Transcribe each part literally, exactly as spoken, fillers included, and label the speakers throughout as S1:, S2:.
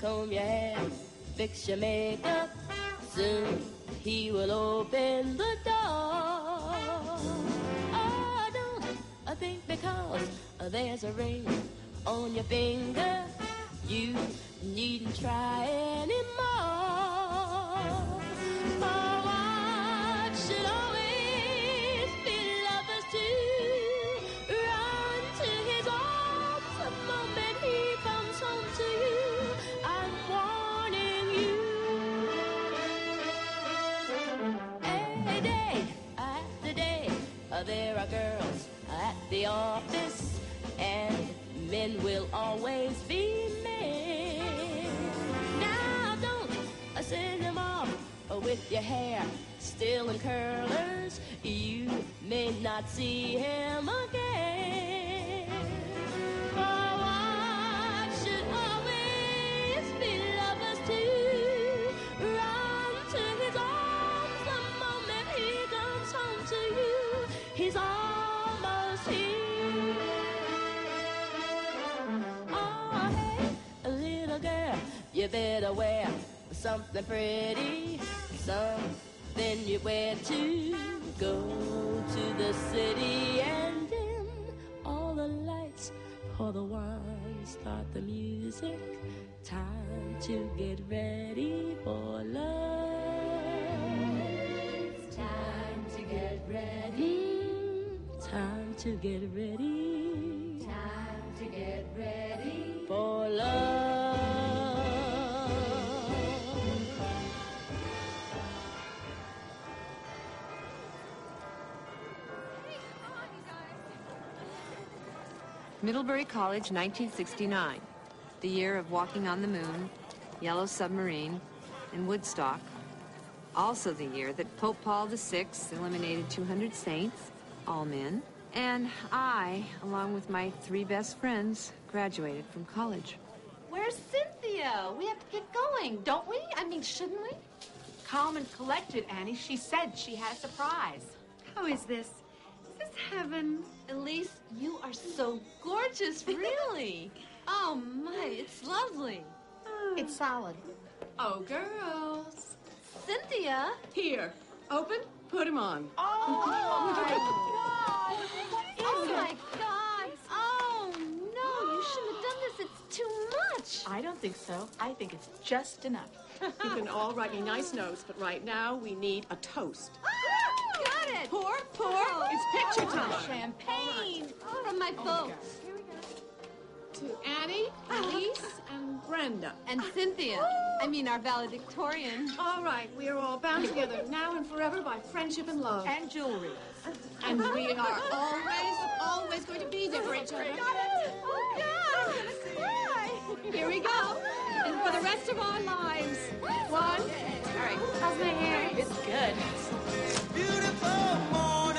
S1: comb your hair, fix your makeup. Soon he will open the door. Oh, don't think because there's a ring on your finger, you needn't try anymore. For what should always be lovers to run to his arms the moment he comes home to you. I'm warning you. A day after day, there are girls at the office, and men will always be men. Now don't send him off with your hair still in curlers. You may not see him again. For what should always be lovers to run to his arms the moment he comes home to you. He's almost here. Oh, hey, little girl, you better wear something pretty, something you wear to go to the city. And dim all the lights, pour the wine, start the music. Time to get ready for love. It's time to get ready. Time to get ready. Time to get ready for love.
S2: Middlebury College, nineteen sixty-nine. The year of Walking on the Moon, Yellow Submarine, and Woodstock. Also the year that Pope Paul the Sixth eliminated two hundred saints, all men. And I, along with my three best friends, graduated from college.
S3: Where's Cynthia? We have to get going, don't we? I mean, shouldn't we?
S4: Calm and collected, Annie. She said she had a surprise.
S5: How is this? Is this heaven?
S3: Elise, you are so gorgeous, really. Oh, my, it's lovely.
S5: Oh.
S4: It's solid. Oh, girls.
S3: Cynthia.
S6: Here. Open, put him on.
S3: Oh, oh my God. Oh, my God. Oh, no, you shouldn't have done this. It's too much.
S4: I don't think so. I think it's just enough.
S6: You can all write me nice notes, but right now we need a toast.
S3: Ah, got it.
S6: Pour, pour. Oh, it's picture time.
S3: Champagne from my folks.
S6: Here we go. To Annie, Elise, and Brenda.
S3: And Cynthia. I mean, our valedictorian.
S6: All right, we are all bound together now and forever by friendship and love.
S4: And jewelry.
S6: And we are always, always going to be there for each other.
S3: Got it. Oh, God, I'm going to cry.
S6: Here we go. And for the rest of our lives. One.
S3: All right.
S4: How's my hair?
S3: It's good.
S7: Beautiful morning.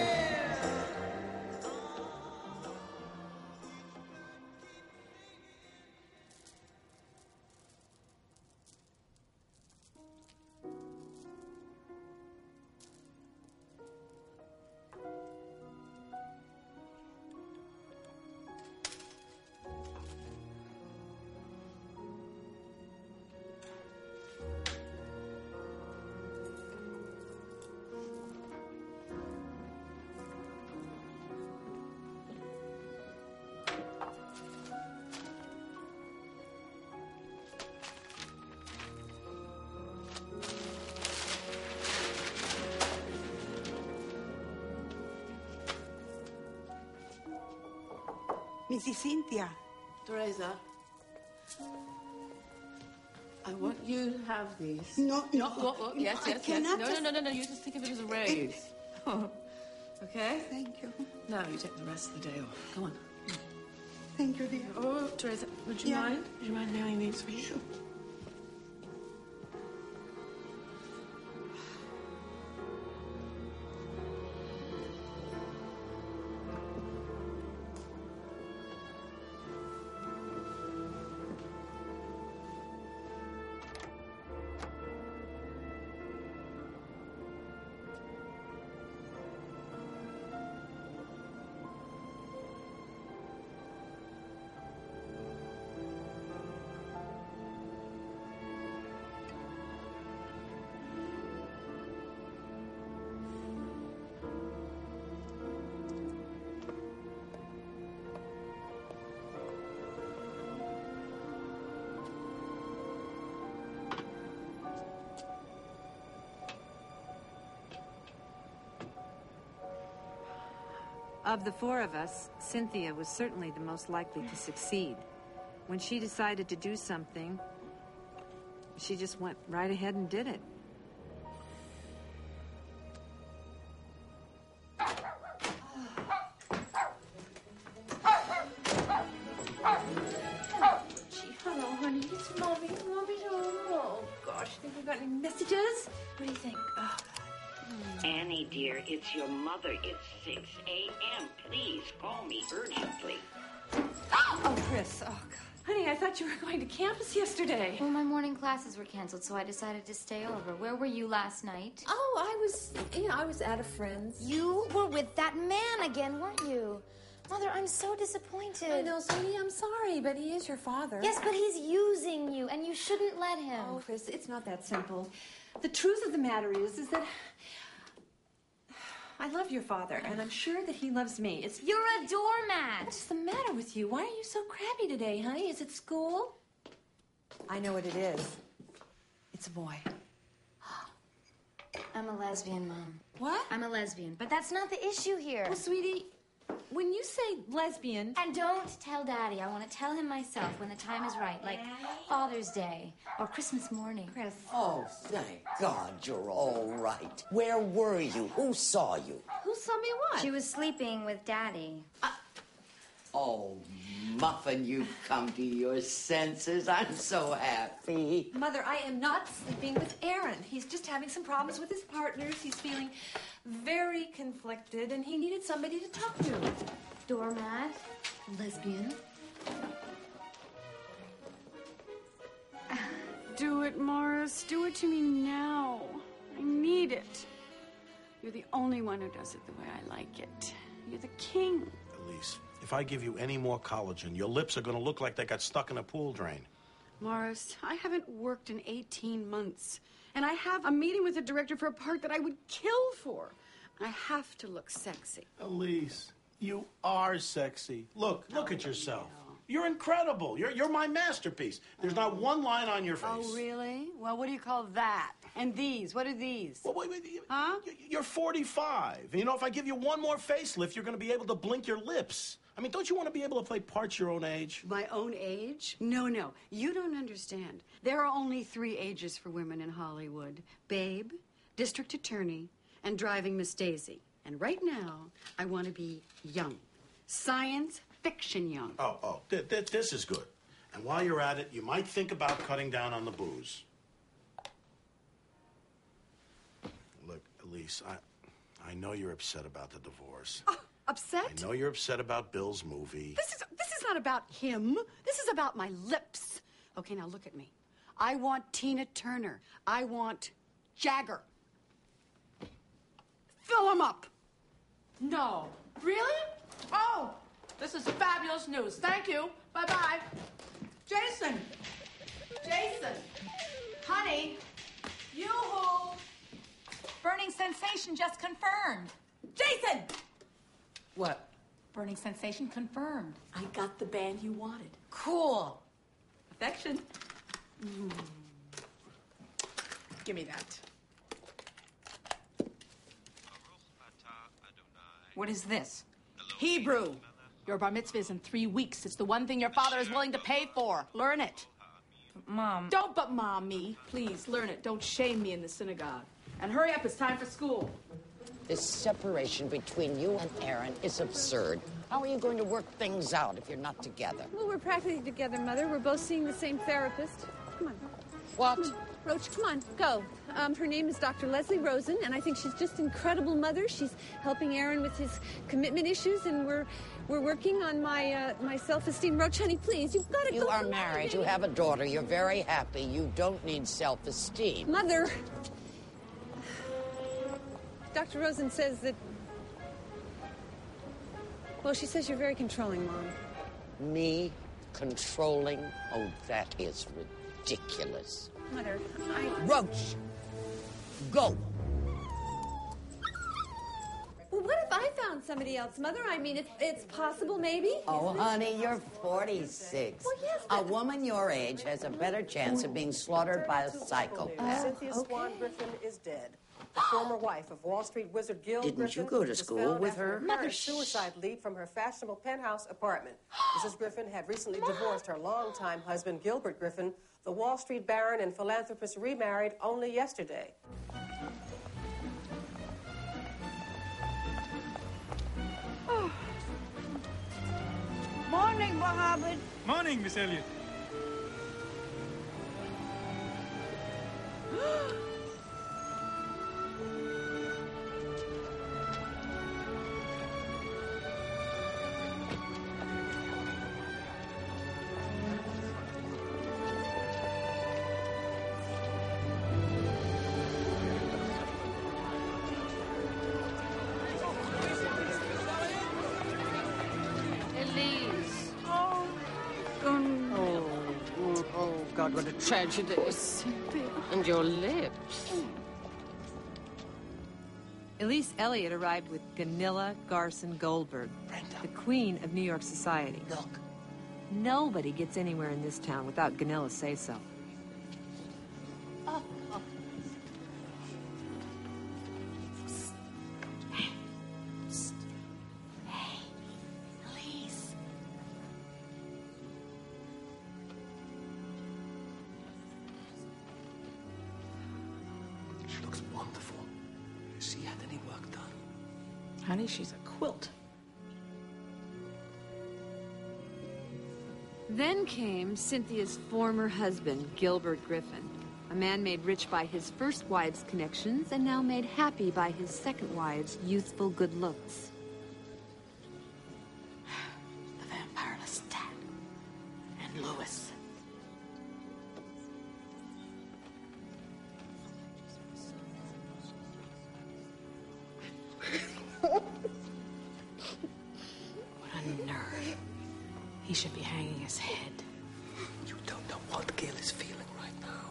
S5: Missus Cynthia.
S6: Teresa, I want you to have these.
S5: No, no.
S6: What, what? Yes,
S5: I
S6: yes, yes.
S5: cannot
S6: No,
S5: just-
S6: no, no, no, no. You just think of it as a raise. Okay?
S5: Thank you.
S6: Now you take the rest of the day off. Come on.
S5: Thank you, dear.
S6: Oh, Teresa, would you
S5: Yeah.
S6: mind? Would you mind mailing these for you?
S5: Sure.
S2: Of the four of us, Cynthia was certainly the most likely to succeed. When she decided to do something, she just went right ahead and did it.
S3: Hello, honey. It's Mommy. Mommy's home. Oh, gosh. Think we got any messages? What do you think? Oh.
S8: Annie, dear, it's your mother. It's six a m Please call me urgently.
S3: Oh, Chris. Oh, God. Honey, I thought you were going to campus yesterday.
S9: Well, my morning classes were canceled, so I decided to stay over. Where were you last night?
S3: Oh, I was, you know, I was at a friend's.
S9: You were with that man again, weren't you? Mother, I'm so disappointed.
S3: I know, sweetie, I'm sorry, but he is your father.
S9: Yes, but he's using you, and you shouldn't let him.
S3: Oh, Chris, it's not that simple. The truth of the matter is, is that I love your father, and I'm sure that he loves me. It's
S9: You're a doormat.
S3: What's the matter with you? Why are you so crabby today, honey? Is it school? I know what it is. It's a boy.
S9: I'm a lesbian, Mom.
S3: What?
S9: I'm a lesbian, but that's not the issue here.
S3: Well, sweetie, when you say lesbian...
S9: And don't tell Daddy. I want to tell him myself when the time is right, like Father's Day or Christmas morning.
S3: Chris.
S10: Oh, thank God you're all right. Where were you? Who saw you?
S3: Who saw me what?
S9: She was sleeping with Daddy.
S10: Uh, oh, Muffin, you've come to your senses. I'm so happy.
S3: Mother, I am not sleeping with Aaron. He's just having some problems with his partners. He's feeling very conflicted, and he needed somebody to talk to.
S9: Doormat.
S3: Lesbian.
S5: Do it, Morris. Do it to me now. I need it. You're the only one who does it the way I like it. You're the king.
S11: Elise, if I give you any more collagen, your lips are going to look like they got stuck in a pool drain.
S5: Morris, I haven't worked in eighteen months, and I have a meeting with the director for a part that I would kill for. I have to look sexy.
S11: Elise, you are sexy. Look, look at yourself. You're incredible. You're, you're my masterpiece. There's not one line on your face.
S12: Oh, really? Well, what do you call that? And these? What are these?
S11: Well, wait, wait,
S12: huh?
S11: You're forty-five. You know, if I give you one more facelift, you're going to be able to blink your lips. I mean, don't you want to be able to play parts your own age?
S5: My own age? No, no. You don't understand. There are only three ages for women in Hollywood. Babe, district attorney, and driving Miss Daisy. And right now, I want to be young. Science fiction young.
S11: Oh, oh, th th this is good. And while you're at it, you might think about cutting down on the booze. Look, Elise, I, I know you're upset about the divorce.
S5: Oh, upset?
S11: I know you're upset about Bill's movie.
S5: This is, this is not about him. This is about my lips. Okay, now look at me. I want Tina Turner. I want Jagger. Fill him up.
S6: No. Really? Oh, this is fabulous news. Thank you. Bye-bye. Jason. Jason. Honey. Yoo-hoo.
S4: Burning Sensation just confirmed.
S6: Jason!
S10: What?
S4: Burning Sensation confirmed.
S6: I got the band you wanted.
S4: Cool.
S6: Affection. Mm. Give me that.
S4: What is this?
S6: Hebrew. Your bar mitzvah is in three weeks. It's the one thing your father is willing to pay for. Learn it.
S4: Mom.
S6: Don't but mom me. Please, learn it. Don't shame me in the synagogue. And hurry up, it's time for school.
S10: This separation between you and Aaron is absurd. How are you going to work things out if you're not together?
S2: Well, we're practically together, Mother. We're both seeing the same therapist. Come on.
S10: What?
S2: Come on. Roach, come on, go. Um, her name is Doctor Leslie Rosen, and I think she's just incredible mother. She's helping Aaron with his commitment issues, and we're we're working on my uh, my self-esteem. Roach, honey, please, you've got to go.
S10: You are married. You have a daughter. You're very happy. You don't need self-esteem.
S2: Mother. Doctor Rosen says that... Well, she says you're very controlling, Mom.
S10: Me? Controlling? Oh, that is ridiculous.
S2: Mother, I...
S10: Roach! Go!
S2: Well, what if I found somebody else, Mother? I mean, it's, it's possible, maybe.
S10: Oh, honey, you're forty-six.
S2: Well, yes,
S10: a woman your age has a better chance of being slaughtered by a psychopath.
S13: Cynthia
S2: okay.
S13: Swan Griffin is dead. The former wife of Wall Street wizard Gil
S10: Didn't
S13: Griffin
S10: you go to
S13: was
S10: school
S13: found
S10: with
S13: after
S10: her?
S13: an
S10: Mother,
S13: apparent
S10: shh.
S13: suicide lead from her fashionable penthouse apartment. Missus Griffin had recently divorced her longtime husband, Gilbert Griffin. The Wall Street baron and philanthropist remarried only yesterday.
S12: Oh. Morning, Mohammed.
S14: Morning, Miss Elliot.
S5: Elise. Oh. Oh, oh, oh, God, what a tragedy. And your lips.
S2: Elise Elliott arrived with Gunilla Garson Goldberg, the queen of New York society.
S10: Look.
S2: Nobody gets anywhere in this town without Gunilla say-so.
S5: Oh, oh.
S10: Hey. Psst. Hey. Elise.
S11: She looks wonderful. Has she had any work done?
S6: Honey, she's a quilt.
S2: Then came Cynthia's former husband, Gilbert Griffin, a man made rich by his first wife's connections and now made happy by his second wife's youthful good looks.
S6: The vampire Lestat. And Lewis. What a nerve. He should be hanging his head.
S11: You don't know what Gil is feeling right now.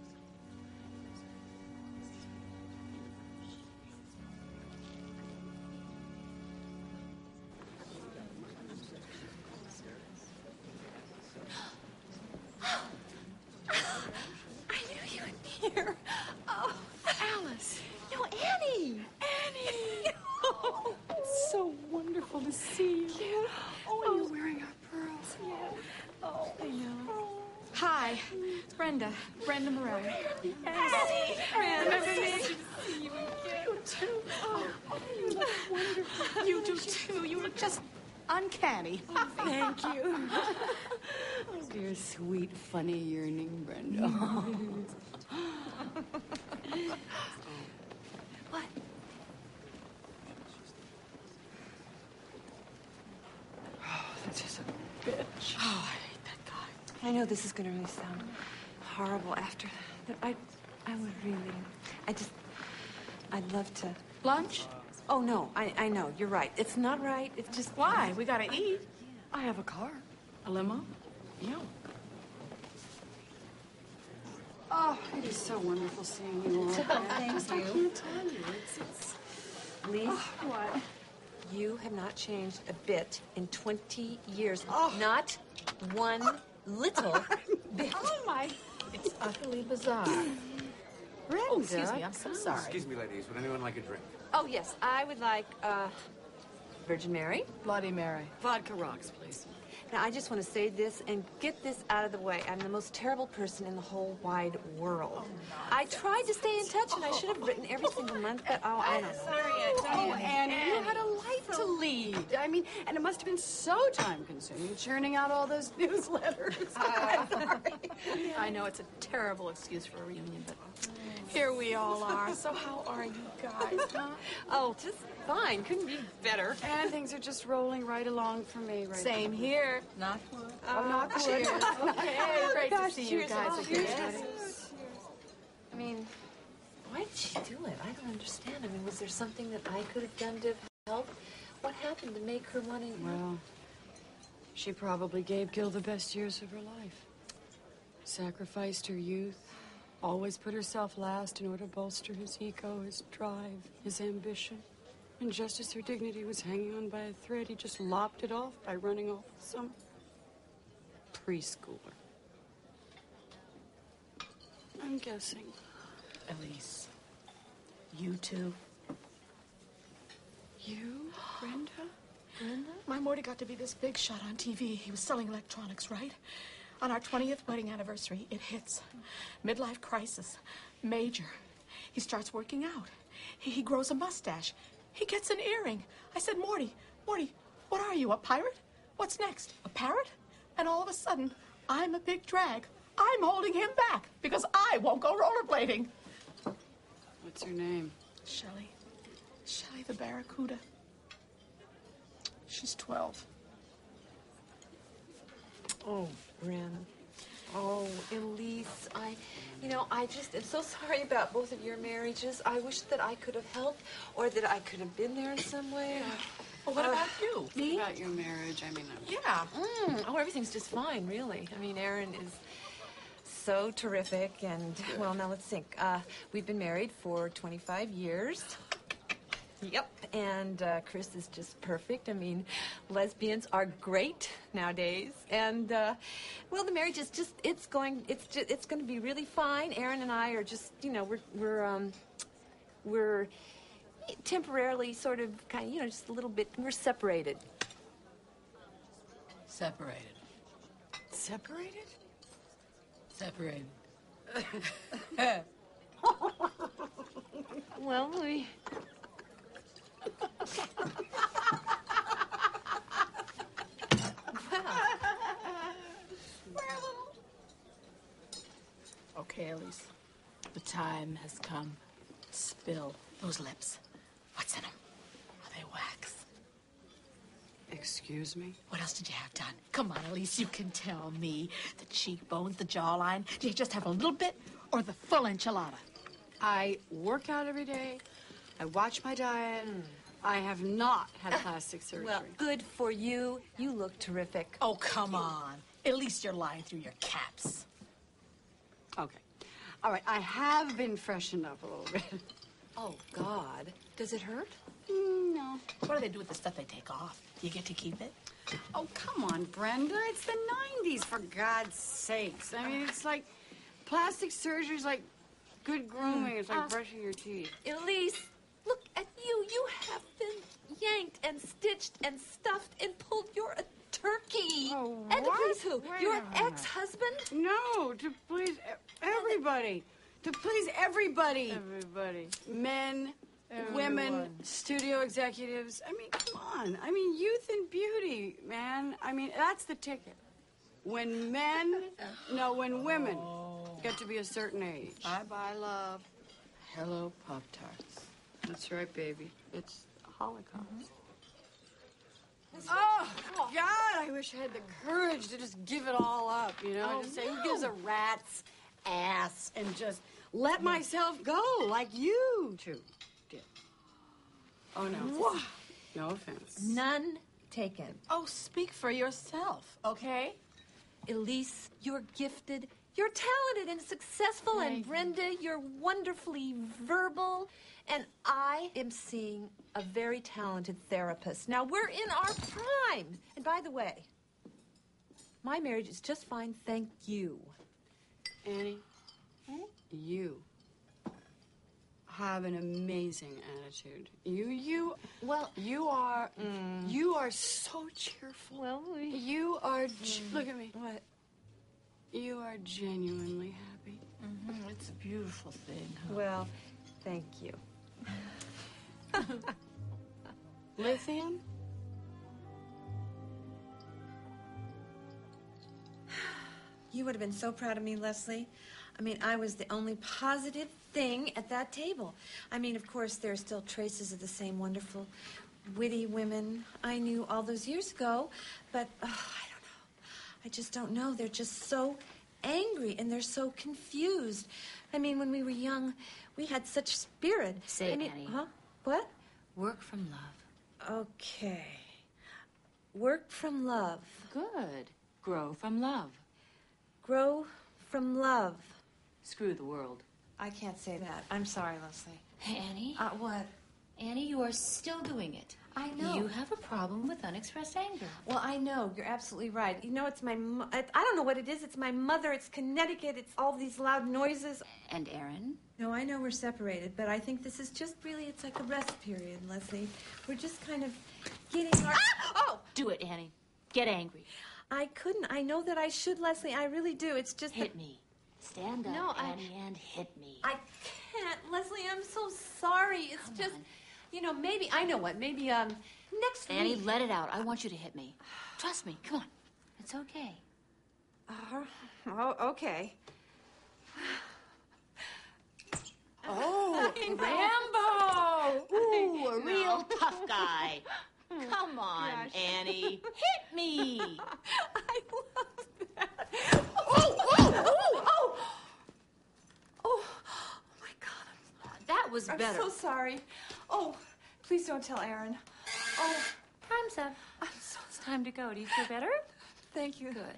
S6: I knew you were here. Oh, Alice. No, Annie. Annie. Oh, it's so wonderful to see you. Oh, and you're wearing our pearls. Yeah. Oh, I know. Hi, Brenda. Brenda Morelli. Annie. Remember me? Good to see you again. You too. Oh, you look wonderful. You do too. You look just uncanny.
S5: Oh, thank you. Oh, dear, sweet, funny, yearning Brenda.
S2: What?
S5: Oh, that's just a bitch.
S2: Oh, I hate that guy. I know this is going to really sound horrible after that, but I, I would really, I just, I'd love to.
S6: Lunch?
S2: Oh, no, I, I know, you're right. It's not right, it's just...
S6: Why? We gotta eat.
S5: I have a car.
S6: A limo?
S5: Yeah. Oh, it is so wonderful seeing you all.
S2: Thank
S5: I
S2: you.
S5: can't tell you. It's, it's...
S2: Lise,
S5: Oh, what?
S2: you have not changed a bit in twenty years.
S5: Oh.
S2: Not one little bit.
S6: Oh, my. It's utterly bizarre.
S5: Brenda.
S6: Oh, excuse me. I'm so sorry.
S14: Excuse me, ladies. Would anyone like a drink?
S2: Oh, yes, I would like, uh, Virgin Mary.
S6: Bloody Mary.
S5: Vodka rocks, please.
S2: Now, I just want to say this and get this out of the way. I'm the most terrible person in the whole wide world. I tried to stay in touch, and I should have written every single month, but oh, I don't know.
S5: Oh, Annie, you had a life to lead. I mean, and it must have been so time-consuming churning out all those newsletters.
S6: I know it's a terrible excuse for a reunion, but here we all are. So how are you guys, huh?
S2: Oh, just fine. Couldn't be better.
S5: And things are just rolling right along for me right
S6: Same
S5: now.
S6: here. Knock wood.
S5: Oh, knock wood.
S6: Cheers. Okay. Great
S2: Gosh,
S6: to see you
S2: cheers.
S6: guys
S2: Oh,
S6: again.
S2: cheers. I mean, why did she do it? I don't understand. I mean, was there something that I could have done to help? What happened to make her want to...
S5: Well, she probably gave Gil the best years of her life. Sacrificed her youth, always put herself last in order to bolster his ego, his drive, his ambition. And just as her dignity was hanging on by a thread, he just lopped it off by running off with some preschooler. I'm guessing.
S6: Elise,
S4: You too.
S6: You, Brenda?
S4: Brenda? My Morty got to be this big shot on T V. He was selling electronics, right? On our twentieth wedding anniversary, it hits. Midlife crisis. Major. He starts working out. He, he grows a mustache. He gets an earring. I said, Morty, Morty, what are you, a pirate? What's next, a parrot? And all of a sudden, I'm a big drag. I'm holding him back because I won't go rollerblading.
S5: What's her name?
S4: Shelley. Shelley the Barracuda. She's twelve.
S2: Oh, Bryn. Oh, Elise, I, you know, I just am so sorry about both of your marriages. I wish that I could have helped or that I could have been there in some way.
S4: Well, what
S2: Uh,
S4: about you?
S2: Me?
S5: About your marriage, I mean... I'm...
S4: Yeah.
S2: Mm, oh, everything's just fine, really. I mean, Aaron is so terrific, and, well, now let's think. Uh, we've been married for twenty-five years. Yep. And uh, Chris is just perfect. I mean, lesbians are great nowadays. And, uh, well, the marriage is just, it's going, it's just, it's going to be really fine. Aaron and I are just, you know, we're, we're, um, we're temporarily sort of, kind of, you know, just a little bit, we're separated.
S5: Separated.
S2: Separated?
S5: Separated.
S2: Well, we...
S4: Okay, Elise. The time has come. Spill those lips. What's in them? Are they wax?
S5: Excuse me?
S4: What else did you have done? Come on, Elise, you can tell me. The cheekbones, the jawline. Do you just have a little bit or the full enchilada?
S5: I work out every day. I watch my diet.
S2: Mm.
S5: I have not had plastic surgery.
S2: Well, good for you. You look terrific.
S4: Oh, come on. At least you're lying through your caps.
S5: Okay. All right, I have been freshened up a little bit.
S2: Oh, God. Does it hurt?
S5: Mm, no.
S4: What do they do with the stuff they take off? Do you get to keep it?
S5: Oh, come on, Brenda. It's the nineties, for God's sakes. I mean, it's like plastic surgery's like good grooming. It's like
S2: Uh,
S5: brushing your teeth.
S2: Elise, look at you. You have been yanked and stitched and stuffed and pulled. You're a turkey.
S5: Oh,
S2: and to
S5: what?
S2: please who?
S5: Wait
S2: Your
S5: a minute.
S2: ex-husband?
S5: No, to please e- everybody. To please everybody. Everybody. Men, women,
S6: Everyone.
S5: studio executives. I mean, come on. I mean, youth and beauty, man. I mean, that's the ticket. When men, no, when women get to be a certain age.
S6: Bye-bye, love. Hello, Pop-Tarts.
S5: That's right, baby. It's a Holocaust.
S2: Mm-hmm.
S5: Oh, God, I wish I had the courage to just give it all up, you know?
S2: Oh,
S5: just say,
S2: no.
S5: who gives a rat's ass? And just let myself go like you two did. Oh, no.
S2: Wha-
S5: No offense.
S2: None taken.
S4: Oh, speak for yourself, okay?
S2: Elise, you're gifted. You're talented and successful.
S4: Thank
S2: and
S4: you.
S2: Brenda, you're wonderfully verbal. And I am seeing a very talented therapist. Now, we're in our prime. And by the way, my marriage is just fine, thank you.
S5: Annie, you have an amazing attitude. You, you,
S2: Well,
S5: you are, you are so cheerful.
S2: well, we...
S5: You are, ge- look at me.
S2: What?
S5: You are genuinely happy.
S4: Mm-hmm. It's a beautiful thing. Huh?
S2: Well, thank you.
S5: Lithium?
S2: You would have been so proud of me, Leslie. I mean, I was the only positive thing at that table. I mean, of course, there are still traces of the same wonderful, witty women I knew all those years ago, but oh, I don't know. I just don't know. They're just so angry and they're so confused. I mean, when we were young, we had such spirit.
S9: Say it,
S2: I mean,
S9: Annie.
S2: Huh? What?
S9: Work from love.
S2: Okay. Work from love.
S9: Good. Grow from love.
S2: Grow from love.
S9: Screw the world.
S2: I can't say that. I'm sorry, Leslie.
S9: Hey, Annie?
S2: Uh, what?
S9: Annie, you are still doing it. I know.
S15: You have a problem with unexpressed anger.
S6: Well, I know. You're absolutely right. You know, it's my... Mo- I I don't know what it is. It's my mother. It's Connecticut. It's all these loud noises.
S15: And Aaron?
S6: No, I know we're separated, but I think this is just really... It's like a rest period, Leslie. We're just kind of getting our... Ah! Oh!
S15: Do it, Annie. Get angry.
S6: I couldn't. I know that I should, Leslie. I really do. It's just...
S15: Hit
S6: that...
S15: me. Stand up,
S6: No, I-
S15: Annie, and hit me.
S6: I can't. Leslie, I'm so sorry. It's
S15: Come
S6: just...
S15: on.
S6: You know, maybe... I know what. Maybe, um... Next
S15: Annie,
S6: week...
S15: let it out. I want you to hit me. Trust me. Come on. It's okay.
S6: Uh, oh, okay.
S15: Oh, Rambo! Ooh, a real tough guy. Come on,
S6: Gosh.
S15: Annie. Hit me.
S6: I love that. Oh, oh, oh, oh! Oh, oh my God.
S15: That was
S6: I'm
S15: better.
S6: so sorry. Oh, please don't tell Aaron. Oh,
S15: Time's up.
S6: I'm so
S15: It's time to go. Do you feel better?
S6: Thank you.
S15: Good.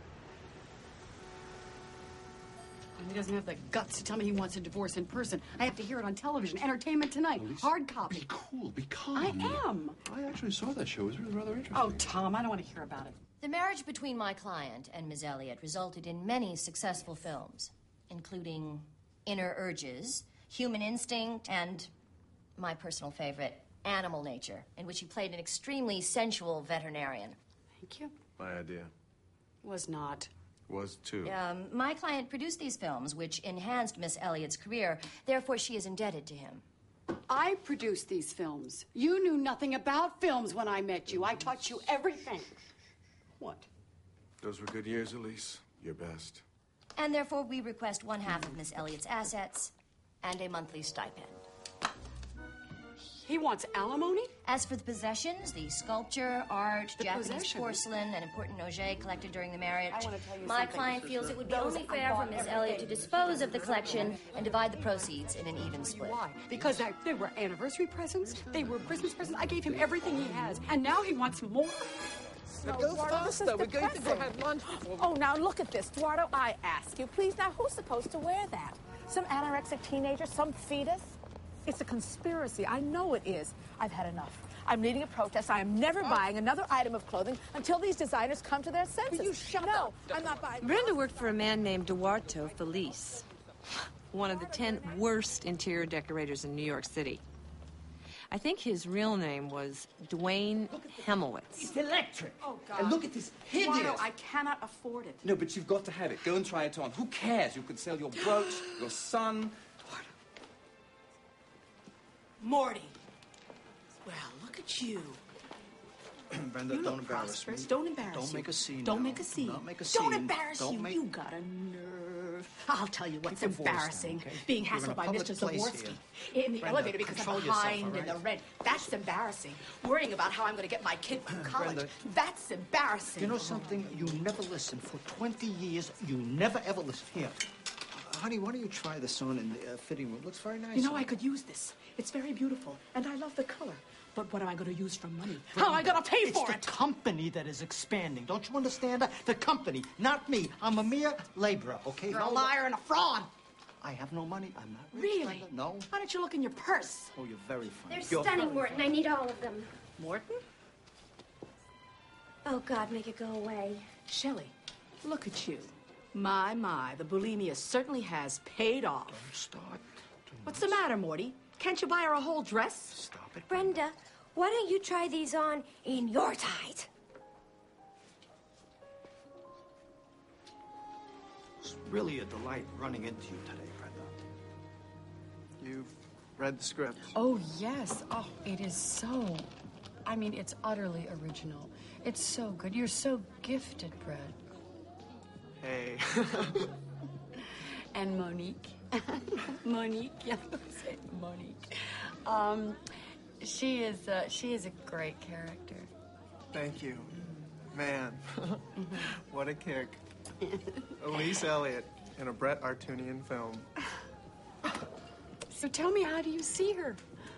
S5: He doesn't have the guts to tell me he wants a divorce in person. I have to hear it on television. Entertainment Tonight. Hard copy.
S16: Be cool. Be calm.
S5: I am.
S16: I actually saw that show. It was really rather interesting.
S5: Oh, Tom, I don't want to hear about it.
S9: The marriage between my client and Miss Elliot resulted in many successful films, including Inner Urges, Human Instinct, and my personal favorite, Animal Nature, in which he played an extremely sensual veterinarian.
S5: Thank you.
S16: My idea
S5: Was not.
S16: was too.
S9: Um, my client produced these films, which enhanced Miss Elliot's career. Therefore, she is indebted to him.
S5: I produced these films. You knew nothing about films when I met you. I taught you everything. What?
S16: Those were good years, Elise. Your best.
S9: And therefore, we request one half of Miss Elliot's assets and a monthly stipend.
S5: He wants alimony?
S9: As for the possessions, the sculpture, art,
S5: The
S9: Japanese
S5: possession?
S9: porcelain, and important objet collected during the marriage,
S5: I wanna tell you
S9: my
S5: something.
S9: client feels it would be
S5: Those
S9: only
S5: I
S9: fair for
S5: bought
S9: Miss
S5: everything.
S9: Elliot to dispose of the collection and divide the proceeds in an even split.
S5: Why? Because I, they were anniversary presents. They were Christmas presents. I gave him everything he has. And now he wants more.
S17: Now go faster. We're going to go have lunch before. Oh, now look at this, Eduardo. I ask you, please. Now, who's supposed to wear that? Some anorexic teenager? Some fetus? It's a conspiracy. I know it is. I've had enough. I'm leading a protest. I am never buying another item of clothing until these designers come to their senses.
S6: Will you shut
S17: no,
S6: up?
S17: I'm not buying.
S6: Brenda worked for a man named Duarto Felice, one of the ten worst interior decorators in New York City. I think his real name was Dwayne Hemowitz.
S18: It's electric.
S17: Oh, God.
S18: And look at this hideous.
S17: Eduardo, I cannot afford it.
S18: No, but you've got to have it. Go and try it on. Who cares? You could sell your brooch, your son.
S17: Morty. Well, look at you.
S19: Brenda,
S17: You
S19: don't
S17: look
S19: embarrass
S17: prosperous.
S19: me.
S17: Don't embarrass
S19: Don't
S17: you.
S19: make a scene.
S17: Don't
S19: now.
S17: make a scene.
S19: Don't make a
S17: Don't
S19: scene.
S17: embarrass
S19: Don't
S17: you.
S19: Make...
S17: You got a nerve. I'll tell you what's
S19: Keep your voice down,
S17: embarrassing.
S19: okay?
S17: Being
S19: You're in
S17: hassled
S19: a
S17: by
S19: public
S17: Mister
S19: place
S17: Zaworsky
S19: here.
S17: in the
S19: Brenda,
S17: elevator because I'm
S19: control yourself,
S17: behind
S19: all
S17: in the
S19: right?
S17: red. That's embarrassing. Worrying about how I'm going to get my kid from college.
S19: Brenda.
S17: That's embarrassing.
S19: You know something? You never listen. For twenty years, you never ever listen. Here. Uh, honey, why don't you try this on in the uh, fitting room? Looks very nice.
S17: You know, I could use this. It's very beautiful, and I love the color. But what am I going to use for money?
S19: Brenda,
S17: How am I going to pay
S19: it's
S17: for
S19: the
S17: it?
S19: company that is expanding. Don't you understand that? The company, not me. I'm a mere laborer, okay?
S17: You're
S19: No-
S17: a liar and a fraud.
S19: I have no money. I'm not rich.
S17: Really?
S19: Brenda. No.
S17: Why don't you look in your purse?
S19: Oh, you're very funny.
S3: They're
S19: You're
S3: stunning,
S19: very
S3: Morton.
S19: funny.
S3: I need all of them.
S17: Morton?
S3: Oh, God, make it go away.
S17: Shelley, look at you. My, my, the bulimia certainly has paid off.
S19: Don't start.
S17: What's the matter, Morty? Can't you buy her a whole dress?
S19: Stop it.
S3: Brenda, why don't you try these on in your size?
S19: It's really a delight running into you today, Brenda.
S20: You've read the script.
S5: Oh, yes. Oh, it is so... I mean, it's utterly original. It's so good. You're so gifted, Brad.
S20: Hey.
S5: And Monique. Monique, yeah, say Monique. Um, she is, uh, she is a great character.
S20: Thank you. Man, what a kick. Elise Elliott in a Brett Artunian film.
S5: So tell me, how do you see her?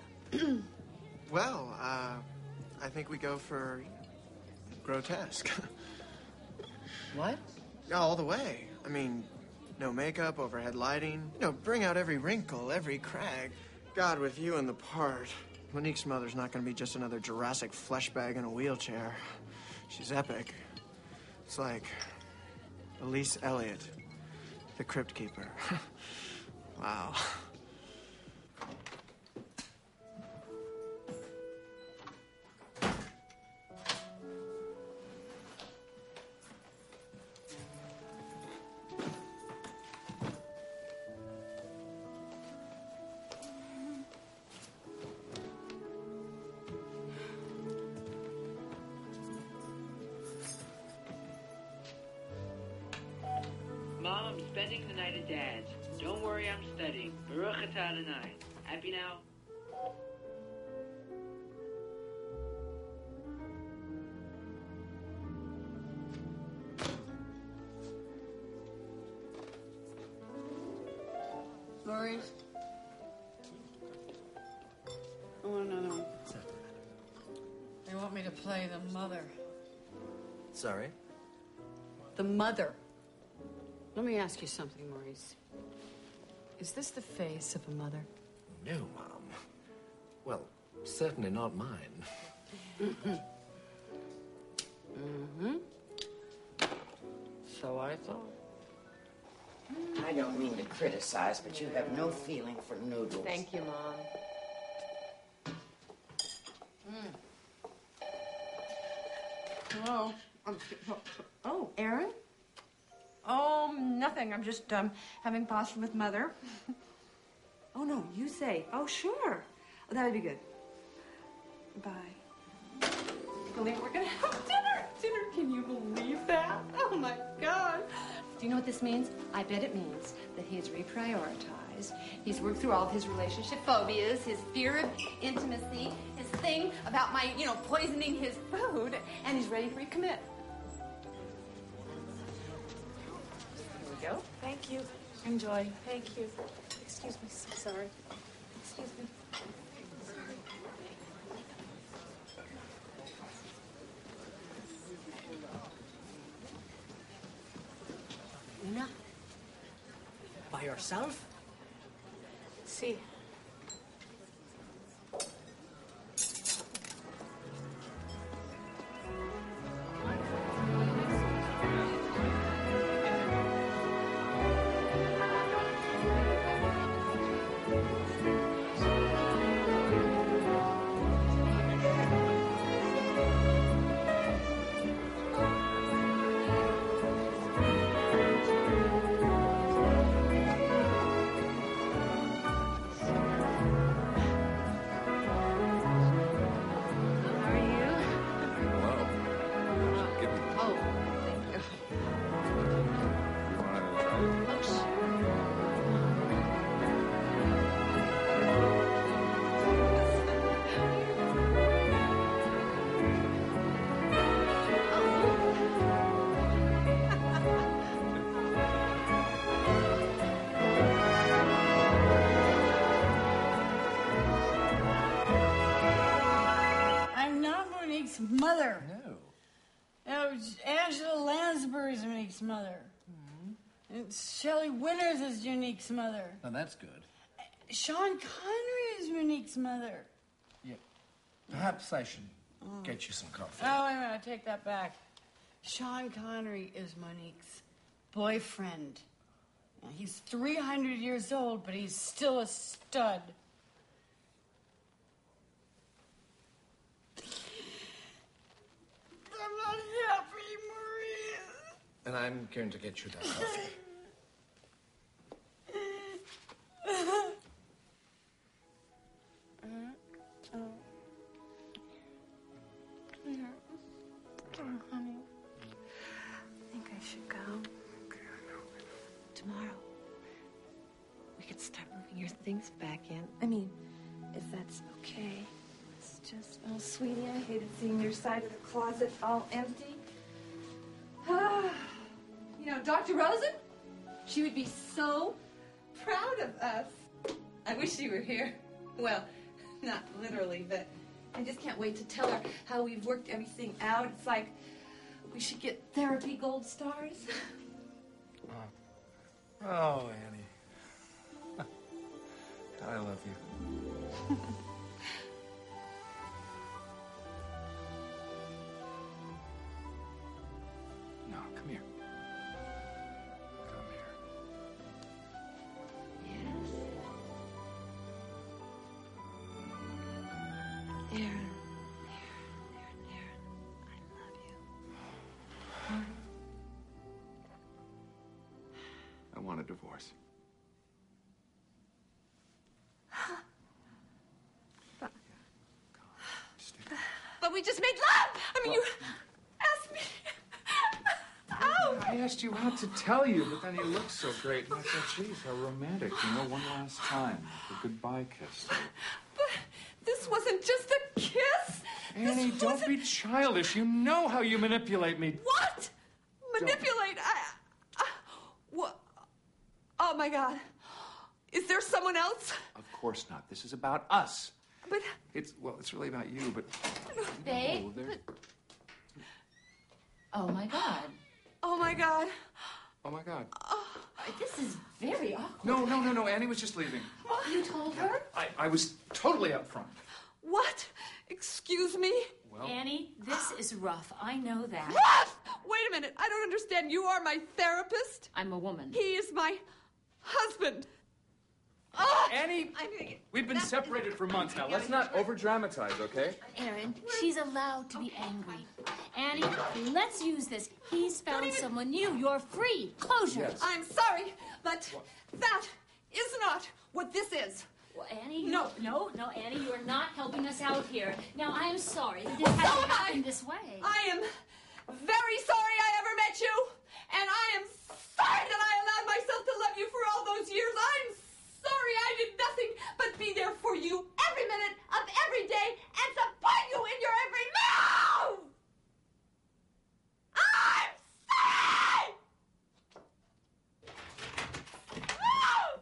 S20: Well, uh, I think we go for grotesque.
S5: What?
S20: Yeah, all the way. I mean, no makeup, overhead lighting. You know, bring out every wrinkle, every crag. God, with you in the part. Monique's mother's not gonna be just another Jurassic flesh bag in a wheelchair. She's epic. It's like Elise Elliott, the Crypt Keeper. Wow.
S21: Mom, I'm spending the night at Dad's. Don't worry, I'm studying. Baruch atah Adonai. Happy now?
S5: Maurice? I want another one. They want me to play the mother.
S22: Sorry?
S5: The mother. Let me ask you something, Maurice. Is this the face of a mother?
S22: No, Mom. Well, certainly not mine.
S10: Mm-hmm. Mm-hmm. So I thought. I don't mean to criticize, but you have no feeling for noodles.
S5: Thank you, Mom. Mm. Hello? Um, oh, Aaron? Oh, nothing. I'm just um, having pasta with Mother. Oh, no, you say. Oh, sure. Oh, that would be good. Bye. Believe we're going to have dinner. Dinner. Can you believe that? Oh, my God. Do you know what this means? I bet it means that he's reprioritized. He's worked through all of his relationship phobias, his fear of intimacy, his thing about my, you know, poisoning his food, and he's ready to recommit. Go.
S4: Thank you. Enjoy. Thank you. Excuse me. So sorry. Excuse me.
S23: Una? By yourself?
S4: See.
S5: Mother. No. That was Angela Lansbury's Unique's mother. Mm-hmm. And Shelley Winters is Unique's mother.
S22: Oh, that's good.
S5: Sean Connery is Unique's mother.
S22: Yeah. Perhaps I should get you some coffee.
S5: Oh, wait a minute. I take that back. Sean Connery is Monique's boyfriend. Now, he's three hundred years old, but he's still a stud. I'm not happy, Maurice.
S22: And I'm going to get you that coffee.
S5: uh, oh. Here. Oh, honey. I think I should go. Tomorrow, we could start moving your things back in. I mean, if that's okay. It's just, oh, sweetie, I hated seeing your side of the closet all empty. Ah, you know, Doctor Rosen, she would be so proud of us. I wish she were here. Well, not literally, but I just can't wait to tell her how we've worked everything out. It's like we should get therapy gold stars.
S16: Oh, Annie. I love you. want a divorce.
S6: But, but we just made love! I mean,
S14: Well-
S6: you asked me... Ow!
S14: I asked you out to tell you, but then you looked so great, and I thought, geez, how romantic. You know, one last time, the goodbye kiss.
S6: But this wasn't just a kiss!
S14: Annie,
S6: this
S14: don't
S6: wasn't...
S14: be childish. You know how you manipulate me.
S6: What? Manipulate? I... I what? Oh, my God. Is there someone else?
S14: Of course not. This is about us.
S6: But...
S14: It's, well, it's really about you, but...
S15: Babe?
S14: No, there-
S15: Oh, my God.
S6: Oh, my God.
S14: Oh, my God.
S15: This is very awkward.
S14: No, no, no, no. Annie was just leaving.
S15: You told her?
S14: I, I was totally up front.
S6: What? Excuse me?
S14: Well...
S15: Annie, this is rough. I know that.
S6: Rough! Wait a minute. I don't understand. You are my therapist?
S15: I'm a woman.
S6: He is my husband. Oh,
S14: Annie, we've been separated for months now. Let's not over-dramatize, okay?
S15: Aaron, she's allowed to be angry. Annie, let's use this. He's found
S6: even...
S15: someone new. You're free. Closure.
S14: Yes.
S6: I'm sorry, but that is not what this is.
S15: Well, Annie,
S6: no,
S15: no, no, Annie, you are not helping us out here. Now, I am sorry that this has
S6: so
S15: to happen this way.
S6: I am very sorry I ever met you, and I am sorry that I allowed myself to love you for all those years. I'm sorry I did nothing but be there for you every minute of every day and support you in your every move! I'm sorry! No!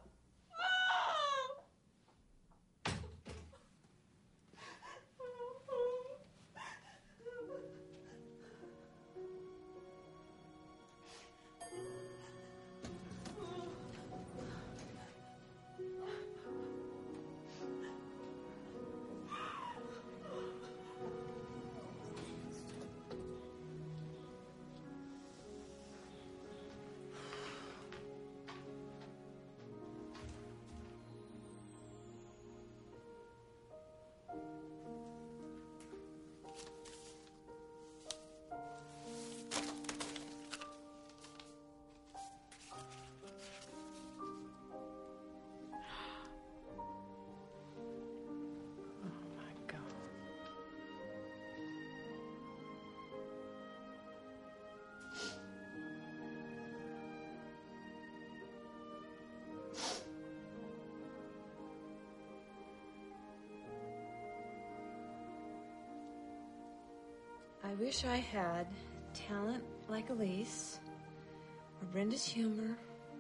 S2: I wish I had talent like Elise, or Brenda's humor,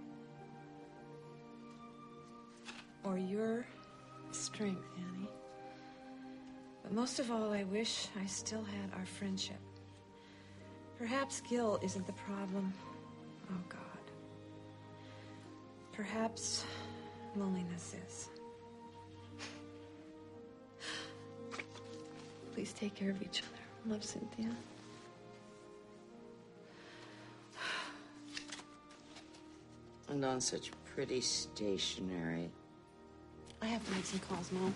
S2: or your strength, Annie. But most of all, I wish I still had our friendship. Perhaps Gil isn't the problem. Oh, God. Perhaps loneliness is. Please take care of each other. Love, Cynthia.
S10: And on such pretty stationery.
S2: I have to make some calls, Mom.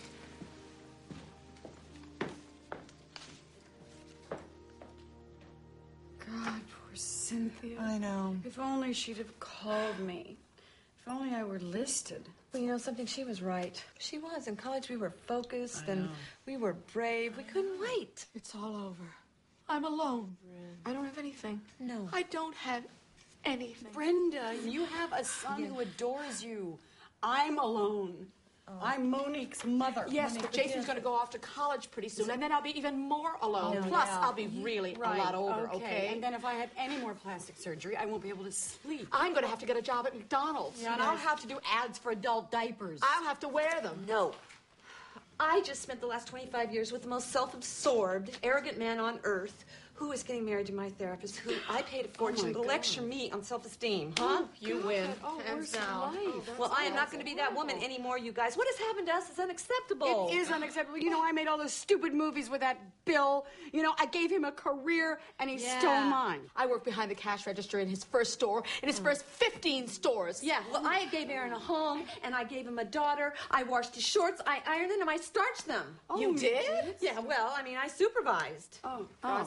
S5: God, poor Cynthia.
S12: I know.
S5: If only she'd have called me. If only I were listed.
S2: Well, you know something? She was right. She was. In college, we were focused and we were brave. We couldn't wait.
S4: It's all over. I'm alone. I don't have anything.
S2: No.
S4: I don't have anything.
S5: Brenda, you have a son who adores you. I'm alone. I'm Monique's mother.
S4: Yes,
S5: Monique,
S4: but Jason's going to go off to college pretty soon, and then I'll be even more alone.
S5: Oh,
S4: Plus,
S5: yeah.
S4: I'll be really
S5: Right,
S4: a lot older, okay?
S5: And then if I had any more plastic surgery, I won't be able to sleep.
S4: I'm going to have to get a job at McDonald's.
S5: Yeah, and I'll have to do ads for adult diapers.
S4: I'll have to wear them.
S2: No. I just spent the last twenty-five years with the most self-absorbed, arrogant man on earth who is getting married to my therapist, who I paid a fortune to
S5: God.
S2: lecture me on self-esteem, huh?
S4: You win.
S5: Oh,
S4: Hands
S5: worst
S4: down.
S5: life.
S2: Well, I am not going to be that woman anymore, you guys. What has happened to us is unacceptable.
S5: It is unacceptable. You know, I made all those stupid movies with that Bill. You know, I gave him a career, and he
S4: Yeah.
S5: stole mine.
S4: I worked behind the cash register in his first store, in his first fifteen stores.
S2: Yeah, well, I gave Aaron a home, and I gave him a daughter. I washed his shorts, I ironed them, and I starched them.
S4: You did?
S2: Yeah, well, I mean, I supervised.
S5: Oh, God. So what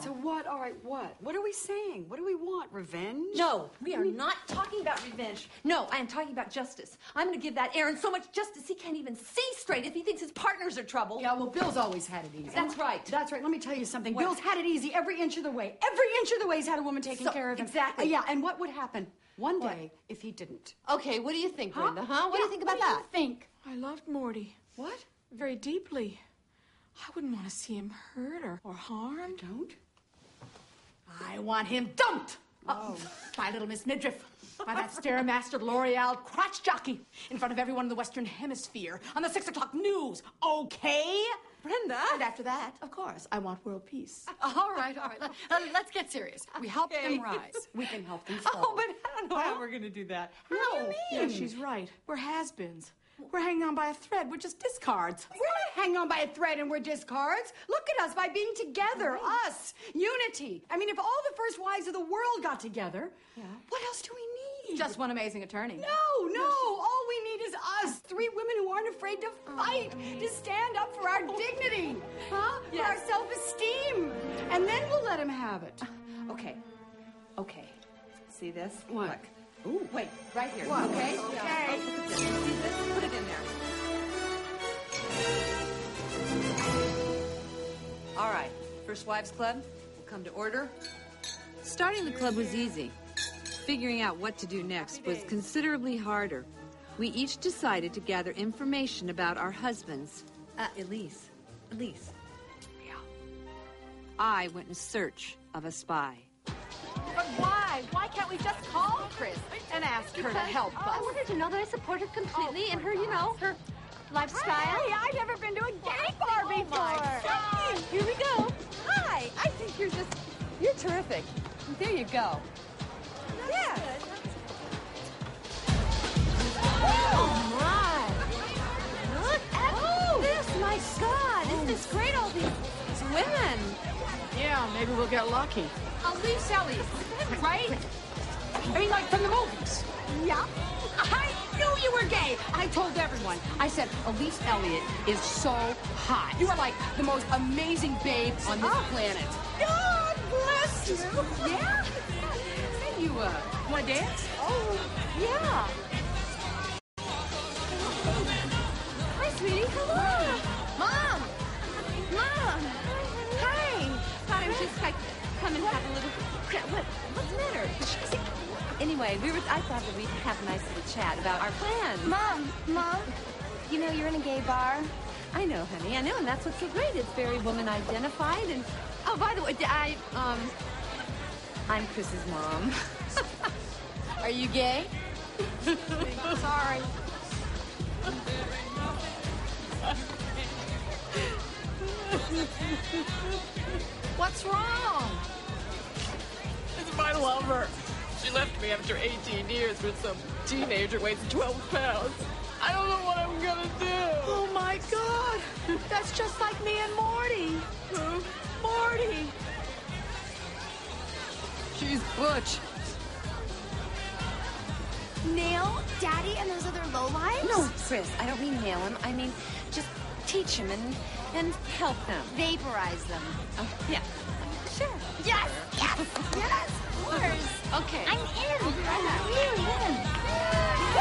S5: What? All right, what? What are we saying? What do we want? Revenge?
S2: No, we are not talking about revenge. No, I am talking about justice. I'm going to give that Aaron so much justice he can't even see straight if he thinks his partners are trouble.
S5: Yeah, well, Bill's always had it easy.
S2: That's right.
S5: That's right. Let me tell you something.
S2: What?
S5: Bill's had it easy every inch of the way. Every inch of the way he's had a woman taking
S2: So-
S5: care of him.
S2: exactly.
S5: Uh, yeah, and what would happen one
S2: What?
S5: day if he didn't?
S2: Okay, what do you think, Brenda, huh? What do
S5: Yeah,
S2: you think about
S5: what do
S2: that?
S5: you think?
S4: I loved Morty.
S5: What?
S4: Very deeply. I wouldn't want to see him hurt or, or harmed.
S5: Don't?
S4: I want him dumped.
S5: Oh.
S4: By little Miss Midriff. By that stair-mastered L'Oreal crotch jockey in front of everyone in the Western Hemisphere on the six o'clock news. Okay?
S2: Brenda?
S4: And after that, of course, I want world peace.
S5: All right, all right. Let, let- let's get serious. We help them rise. We can help them fall.
S2: Oh, but I don't know how we're going to do that.
S4: How? Yeah, she's right. We're has-beens. We're hanging on by a thread. We're just discards.
S5: We're not hanging on by a thread and we're discards. Look at us by being together. Us. Unity. I mean, if all the first wives of the world got together,
S4: Yeah.
S5: what else do we need?
S4: Just one amazing attorney.
S5: No, no. All we need is us. Three women who aren't afraid to fight, to stand up for our dignity, huh? For our
S2: Yes.
S5: self-esteem. And then we'll let him have it.
S2: Okay. Okay. See this?
S5: What?
S2: Look. Ooh, wait, right here.
S5: What?
S2: Okay?
S5: Okay.
S2: See this? Put it in there. All right. First Wives Club will come to order. Starting the club was easy. Figuring out what to do next was considerably harder. We each decided to gather information about our husbands. Uh, Elise. Elise. Yeah. I went in search of a spy.
S17: But why? Why can't we just call Chris and ask her to help
S3: I
S17: us?
S3: want her to know that I support her completely in her, you know, her lifestyle.
S17: Hey, I've never been to a gay bar before.
S2: Here we go. Hi. I think you're just, you're terrific. There you go. Yeah.
S3: Oh, my. Look at this. My God. Isn't this great, all these
S2: Women.
S4: Yeah, maybe we'll get lucky.
S5: Elise Elliott, right? I mean, like from the movies. Yeah. I knew you were gay. I told everyone. I said, Elise Elliott is so hot. You are like the most amazing babe on this planet. God bless you. Yeah? Hey, you, uh, want to dance?
S3: Oh, yeah. Hi, sweetie. Hello. Mom. Mom. Hi.
S2: Thought I was just like, come and have a little chat. What? What's the matter? Anyway, we were. I thought that we'd have a nice little chat about our plans.
S3: Mom. Mom. You know you're in a gay bar?
S2: I know, honey. I know, and that's what's so great. It's very woman identified. And oh, by the way, I um, I'm Chris's mom.
S5: Are you gay?
S4: Sorry.
S17: What's wrong?
S4: It's my lover. She left me after eighteen years with some teenager weighs twelve pounds. I don't know what I'm gonna do.
S17: Oh, my God. That's just like me and Morty. Morty.
S4: She's butch.
S3: Nail Daddy and those other lowlives?
S2: No, Chris, I don't mean nail him. I mean just teach him and and help them.
S3: Vaporize them.
S2: Oh, yeah. Sure.
S3: Yes! Yes! Yes! Of course.
S2: Okay.
S3: I'm in. I'm really in.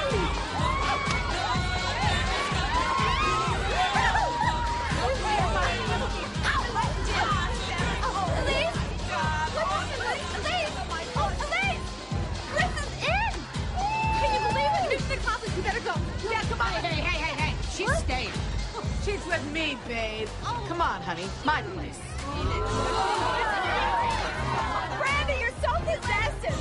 S4: She's staying. She's with me, babe. Come on, honey. My place.
S3: Brandy, you're so possessive.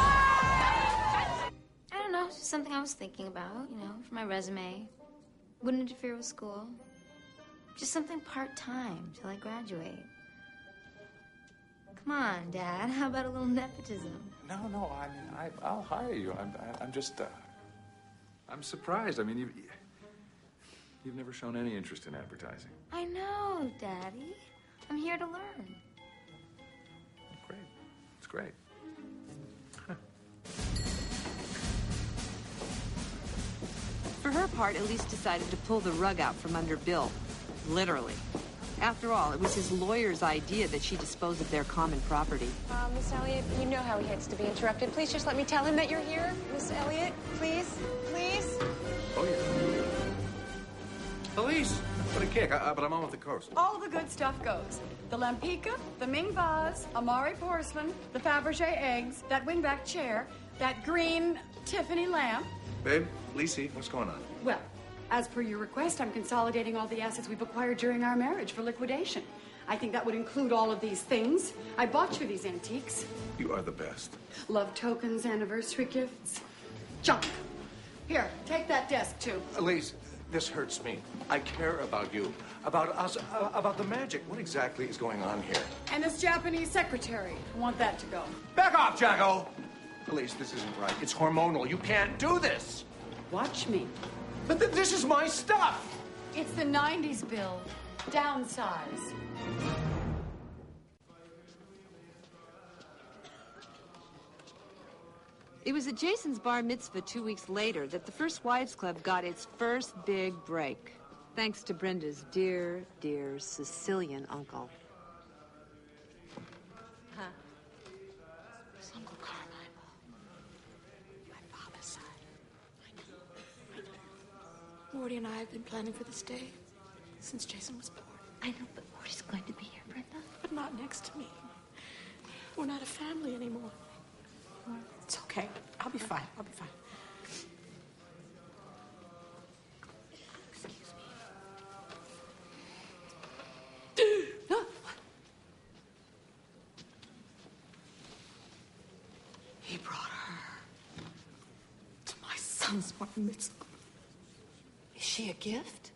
S1: I don't know, just something I was thinking about, you know, for my resume. Wouldn't interfere with school. Just something part-time till I graduate. Come on, Dad. How about a little nepotism?
S14: No, no. I mean, I, I'll hire you. I'm, I, I'm just, uh, I'm surprised. I mean, you, you've never shown any interest in advertising.
S1: I know, Daddy. I'm here to learn.
S14: Great. It's great.
S2: For her part, Elise decided to pull the rug out from under Bill. Literally. After all, it was his lawyer's idea that she dispose of their common property.
S6: Uh, Miss Elliott, you know how he hates to be interrupted. Please just let me tell him that you're here. Miss Elliott, please, please.
S16: Oh, yeah. Elise, what a kick. I, I, but I'm on with the coast.
S5: All the good stuff goes. The Lampica, the Ming vase, Amari porcelain, the Fabergé eggs, that wingback chair, that green Tiffany lamp.
S16: Babe, Lacey, what's going on?
S5: Well, as per your request, I'm consolidating all the assets we've acquired during our marriage for liquidation. I think that would include all of these things. I bought you these antiques.
S16: You are the best.
S5: Love tokens, anniversary gifts. Junk. Here, take that desk, too.
S16: Elise, this hurts me. I care about you, about us, uh, about the magic. What exactly is going on here?
S5: And this Japanese secretary. I want that to go.
S16: Back off, Jacko! Elise, this isn't right. It's hormonal. You can't do this.
S5: Watch me.
S16: But th this is my stuff.
S5: It's the nineties, Bill. Downsize.
S2: It was at Jason's bar mitzvah two weeks later that the First Wives Club got its first big break, thanks to Brenda's dear, dear Sicilian uncle.
S4: Huh? It's Uncle Carmine. My father's side. I know. I know. Morty and I have been planning for this day since Jason was born.
S1: I know, but Morty's going to be here, Brenda.
S4: But not next to me. We're not a family anymore. It's okay. I'll be fine. I'll be fine. Excuse me. He brought her to my son's bar mitzvah.
S6: Is she a gift?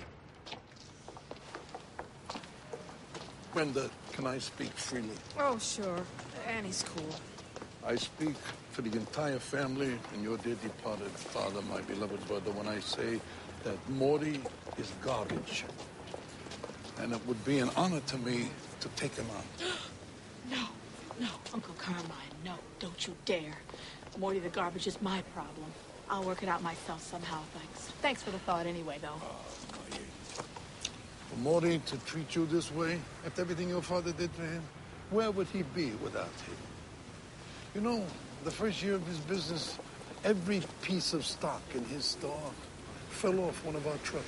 S11: Brenda, can I speak freely?
S4: Oh, sure. Annie's cool.
S11: I speak for the entire family and your dear departed father, my beloved brother, when I say that Morty is garbage. And it would be an honor to me to take him out.
S4: No, no, Uncle Carmine, no, don't you dare. Morty the garbage is my problem. I'll work it out myself somehow, thanks. Thanks for the thought anyway, though.
S11: For Morty to treat you this way, after everything your father did to him, where would he be without him? You know, the first year of his business, every piece of stock in his store fell off one of our trucks.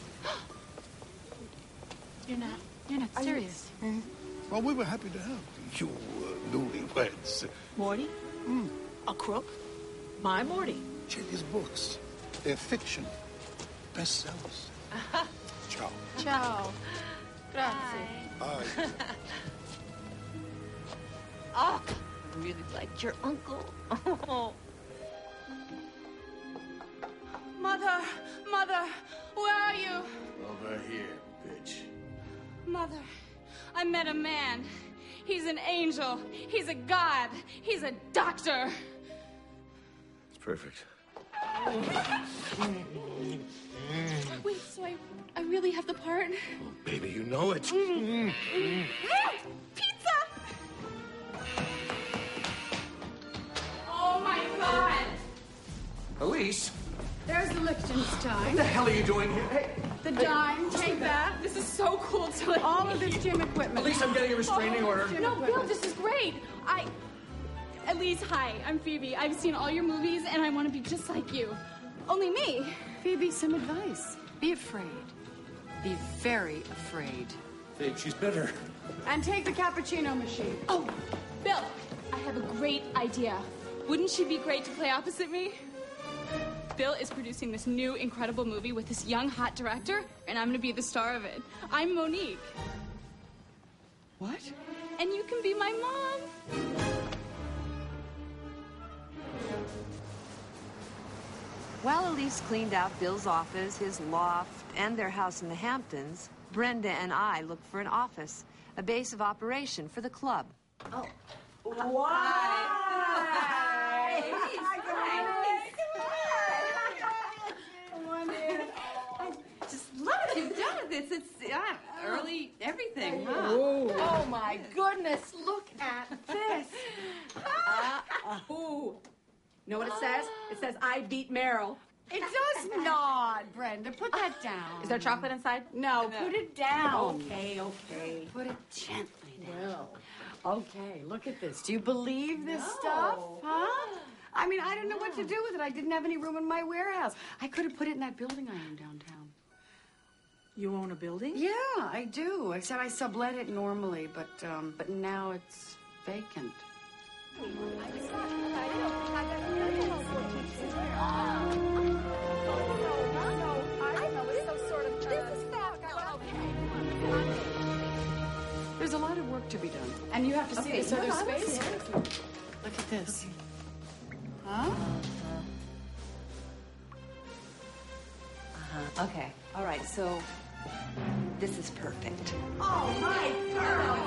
S4: You're not, you're not serious.
S11: Mm-hmm. Well, we were happy to have you uh, newlyweds.
S4: Morty? Mm. A crook? My Morty.
S11: Check his books. They're fiction. Bestsellers. Ciao.
S4: Ciao. Grazie.
S11: Bye.
S9: Oh, I really liked your uncle. Oh.
S5: Mother, Mother, where are you?
S11: Over here, bitch.
S5: Mother, I met a man. He's an angel. He's a god. He's a doctor.
S16: It's perfect.
S6: Wait, so I, I really have the part?
S16: Oh, baby, you know it.
S6: Mm. Mm. Pizza!
S5: Oh, my God.
S16: Elise,
S5: There's the Liechtenstein.
S16: what the hell are you doing here? Hey,
S5: The dime, take that.
S6: This is so cool to like
S5: All of this gym equipment.
S16: Elise, I'm getting a restraining order.
S6: No, Bill, this is great. I... Elise, hi, I'm Phoebe. I've seen all your movies, and I want to be just like you. Only me.
S5: Phoebe, some advice. Be afraid. Be very afraid.
S16: Babe, she's bitter.
S5: And take the cappuccino machine.
S6: Oh, Bill, I have a great idea. Wouldn't she be great to play opposite me? Bill is producing this new incredible movie with this young, hot director, and I'm going to be the star of it. I'm Monique.
S5: What?
S6: And you can be my mom.
S2: While Elise cleaned out Bill's office, his loft, and their house in the Hamptons, Brenda and I looked for an office, a base of operation for the club.
S9: Oh.
S5: Why?
S9: Hi.
S5: I just love what you've done with this. It's yeah, early everything, huh?
S4: Oh. Oh, my goodness. Look at this.
S5: Uh, uh, ooh. Know what it says? It says, I beat Meryl. It does not, Brenda. Put that down.
S4: Is there chocolate inside?
S5: No, put it down.
S4: Okay, okay.
S5: Put it gently down. Okay, look at this. Do you believe this stuff? Huh? I mean, I don't know what to do with it. I didn't have any room in my warehouse. I could have put it in that building I own downtown.
S4: You own a building?
S5: Yeah, I do. Except I sublet it normally, but um, but now it's vacant. There's a lot of work to be done, and you have to see
S4: Okay,
S5: this other
S4: no, I don't
S5: space.
S4: see it.
S5: Look at this. Huh?
S2: Uh-huh. Okay. All right. So this is perfect.
S5: Oh my girl!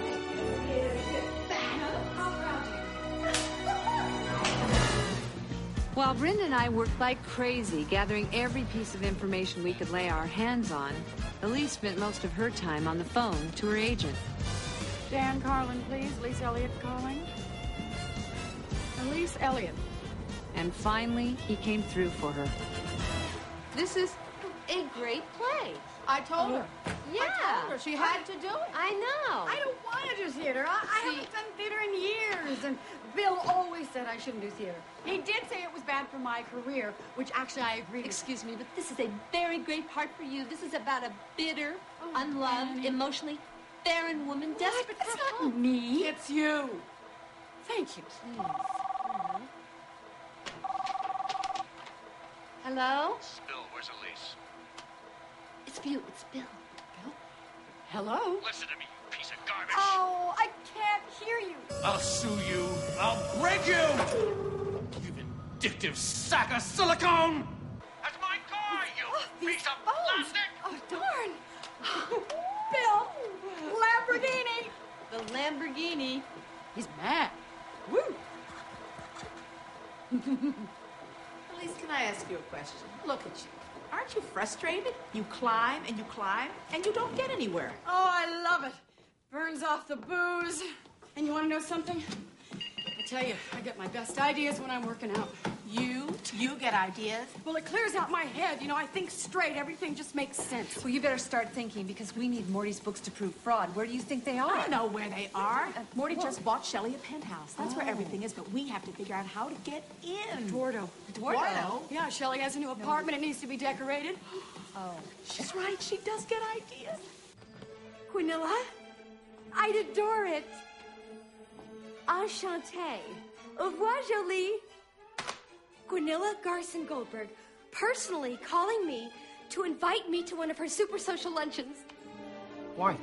S2: While Brenda and I worked like crazy, gathering every piece of information we could lay our hands on, Elise spent most of her time on the phone to her agent.
S5: Dan Carlin, please. Elise Elliott calling.
S4: Elise Elliott.
S2: And finally, he came through for her.
S3: This is a great play.
S4: I told her.
S3: Yeah.
S4: I told her she had to do it.
S3: I know.
S5: I don't want to do theater. I, I haven't done theater in years. And Bill always said I shouldn't do theater. He did say it was bad for my career, which actually I agree with.
S3: Excuse me, but this is a very great part for you. This is about a bitter, unloved,
S5: Annie.
S3: emotionally barren woman desperate
S5: That's
S3: for
S5: not
S3: hope.
S5: me. It's you. Thank you.
S3: Hello?
S7: Bill, where's Elise?
S3: It's you. It's Bill.
S5: Hello?
S7: Listen to me, you piece of garbage.
S5: Oh, I can't hear you.
S7: I'll sue you. I'll break you. You vindictive sack of silicone. That's my car, you piece of plastic.
S5: Oh, darn. Bill, Lamborghini.
S3: The Lamborghini.
S5: He's mad. Woo.
S4: Elise, can I ask you a question? Look at you. Aren't you frustrated? You climb and you climb and you don't get anywhere.
S5: Oh, I love it. Burns off the booze. And you want to know something? I tell you, I get my best ideas when I'm working out.
S4: You? You get ideas?
S5: Well, it clears out my head. You know, I think straight. Everything just makes sense.
S2: Well, you better start thinking because we need Morty's books to prove fraud. Where do you think they are?
S4: I know where they are. Uh, Morty just bought Shelley a penthouse. That's where everything is, but we have to figure out how to get in.
S5: Eduardo.
S4: Eduardo?
S5: Yeah, Shelley has a new apartment. It needs to be decorated.
S4: Oh. She's right. She does get ideas.
S3: Quinilla, I'd adore it. Enchanté. Au revoir, Jolie. Quinilla Garson Goldberg personally calling me to invite me to one of her super social luncheons.
S19: Why?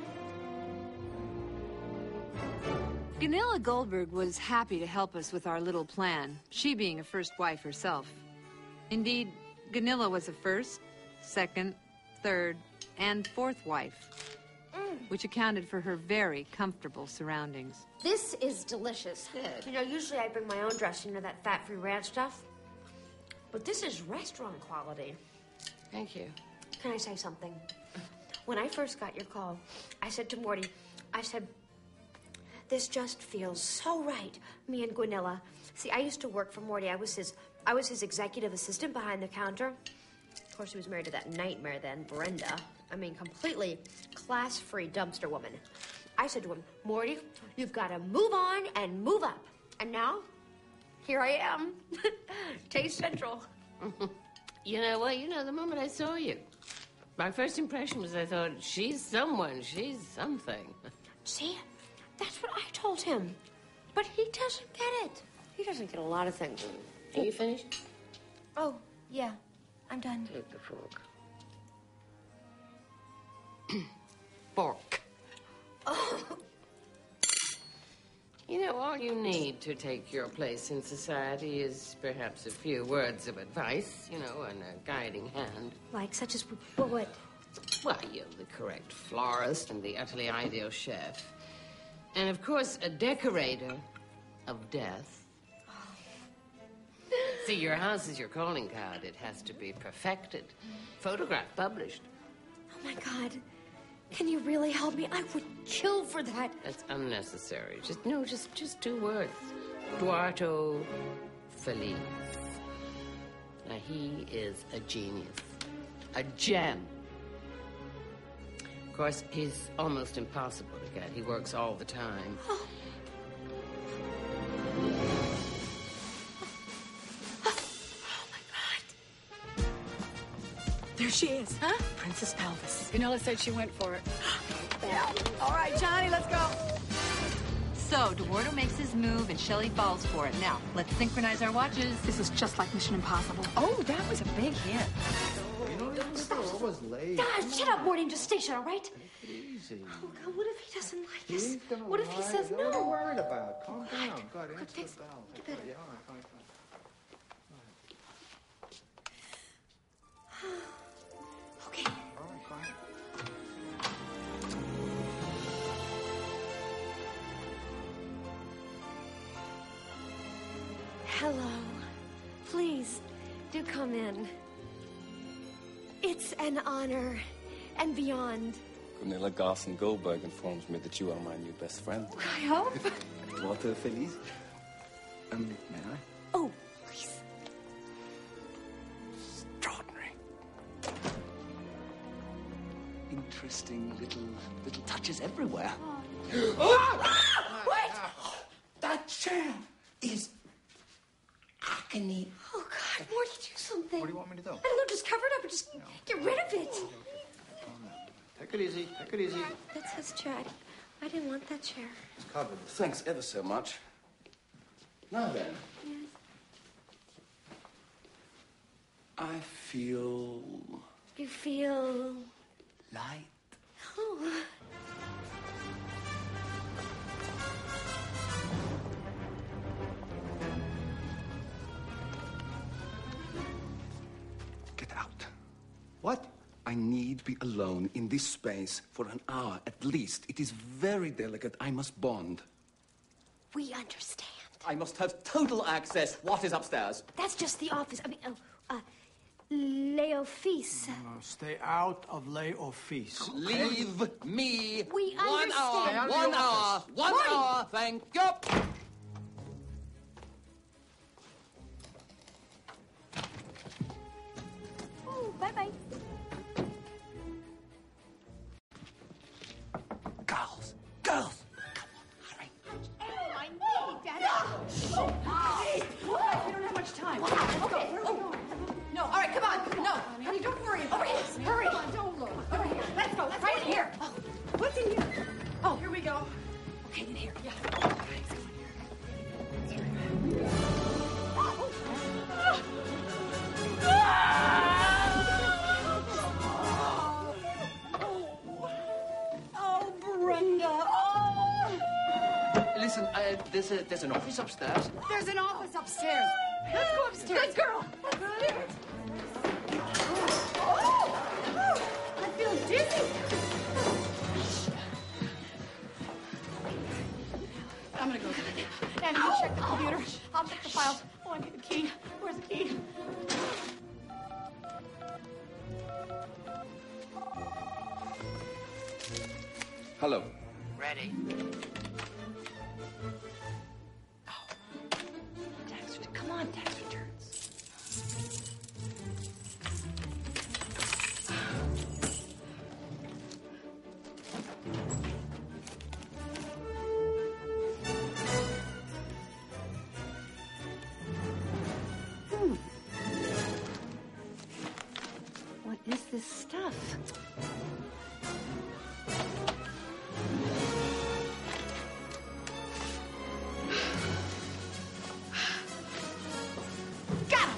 S2: Gunilla Goldberg was happy to help us with our little plan, she being a first wife herself. Indeed, Gunilla was a first, second, third, and fourth wife,
S3: Mm.
S2: which accounted for her very comfortable surroundings.
S3: This is delicious.
S9: Good.
S3: You know, usually I bring my own dressing, you know, that fat-free ranch stuff. But this is restaurant quality.
S9: Thank you.
S3: Can I say something? When I first got your call, I said to Morty, I said, this just feels so right, me and Guinilla. See, I used to work for Morty. I was his, I was his executive assistant behind the counter. Of course, he was married to that nightmare then, Brenda. I mean, completely class-free dumpster woman. I said to him, Morty, you've got to move on and move up. And now, here I am. Taste Central.
S8: You know what? You know, the moment I saw you, my first impression was I thought, she's someone, she's something.
S3: See? That's what I told him. But he doesn't get it. He doesn't get a lot of things.
S8: Are you finished?
S3: Oh, yeah. I'm done.
S8: Take the fork. Fork.
S3: Oh.
S8: You know, all you need to take your place in society is perhaps a few words of advice, you know, and a guiding hand.
S3: Like such as what?
S8: Well, you're the correct florist and the utterly ideal chef. And, of course, a decorator of death. See, your house is your calling card. It has to be perfected. Photographed, published.
S3: Oh, my God. Can you really help me? I would kill for that.
S8: That's unnecessary. Just, no, just, just two words. Duarto Feliz. Now, he is a genius. A gem. Of course, he's almost impossible to get. He works all the time.
S3: Oh.
S4: There she is, huh? Princess Elvis.
S12: Gunilla said she went for it.
S4: Yeah. All right, Johnny, let's go.
S2: So, Eduardo makes his move and Shelley falls for it. Now, let's synchronize our watches.
S4: This is just like Mission Impossible.
S2: Oh, that was a big hit.
S19: You know, they're always late.
S3: God, shut up, Morty, and just stay shut, all right?
S19: Take it easy.
S3: Oh, God, what if he doesn't like us?
S19: He's gonna
S3: What if he
S19: lie.
S3: says
S19: What are you
S3: no?
S19: worried about? Calm down. God, answer
S3: thanks.
S19: the bell.
S3: Get that.
S19: Yeah, all right, fine, fine.
S3: Okay.
S19: All right, fine.
S3: Hello. Please, do come in. It's an honor and beyond.
S13: Gunilla Garson Goldberg informs me that you are my new best friend.
S3: I hope.
S13: Walter Feliz. Um, may I?
S3: Oh, please.
S13: Extraordinary. Interesting little little touches everywhere.
S3: Ah! Wait!
S13: That chair is agony.
S3: Oh, God, Morty, do something.
S19: What do you want me to do?
S3: I don't know, just cover it up and just get rid of it.
S19: Take it easy. Take it easy.
S3: That's his chair. I, I didn't want that chair.
S13: It's covered. Thanks ever so much. Now then.
S3: Yes.
S13: I feel
S3: You feel...
S13: light.
S3: Oh.
S13: Get out. What? I need be alone in this space for an hour at least. It is very delicate. I must bond.
S3: We understand.
S18: I must have total access. What is upstairs?
S3: That's just the office. I mean, oh, uh, L'Office.
S19: No, stay out of lay office.
S18: Leave me
S3: We
S18: one hour,
S3: understand.
S18: one hour, one
S3: Morty.
S18: hour. Thank you.
S3: Oh, bye-bye.
S13: Girls, girls.
S4: Oh, my knee, Daddy. Oh, hey, what? We don't have much time. Let's go.
S3: Okay.
S4: Where are we going? No, all right, come on. No, honey, don't worry about
S3: Over here.
S4: it.
S3: Hurry.
S4: Come on, don't look. Over here. Let's go. Let's right go. Here. Oh, what's in here? Oh, here we go. Okay, in here. Yeah.
S18: Oh, Brenda. Oh. Listen, uh, there's a there's an office upstairs.
S4: There's an office upstairs. Let's go upstairs. Good girl. Upstairs. Oh, oh, I feel dizzy. I'm gonna go. Annie, you check the computer. I'll check the files. Oh, I need the key. Where's the key?
S13: Hello.
S8: Ready.
S3: Tax, come on, tax returns.
S5: Hmm. What is this stuff?
S4: Got him.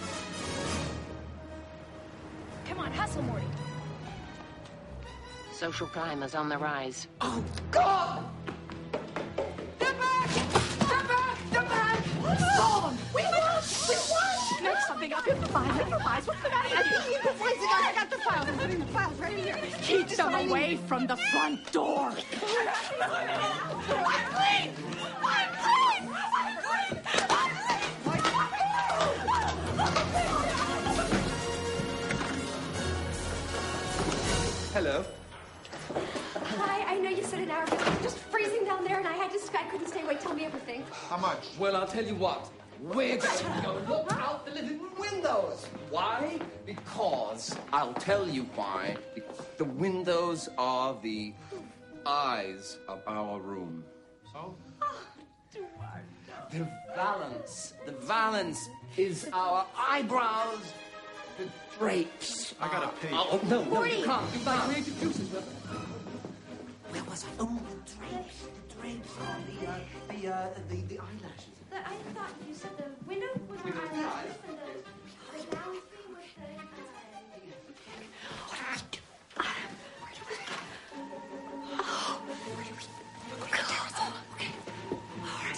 S4: Come on, hustle, Morty.
S8: Social crime is on the rise.
S4: Oh, God! They're back! They're back! They're back! Gone! We won! We won! Next something up. Get the files. Get the files. What's the matter with you? Keep the I got the files. I'm putting the files right here. Keep them away from the front door. I'm clean! I'm clean! I'm clean!
S13: Hello.
S3: Hi, I know you said an hour, but I'm just freezing down there, and I had just, I couldn't stay awake. Tell me everything.
S13: How much?
S18: Well, I'll tell you what. We're going to go look out the living room windows. Why? Because I'll tell you why. The windows are the eyes of our room. So? The valance. The valance is our eyebrows. The drapes.
S19: I gotta pee.
S18: Oh, no, no,
S3: Morty!
S18: you can't. You can't. Creative juices. Where was I? Oh, the drapes. The drapes are the, uh, the, uh, the, the eyelashes.
S3: But I thought you said the window was our eyelashes and the, the balance thing was the
S4: What do we do? Adam, where do we go? Oh, where do we go? Okay, terrible. Okay. All right.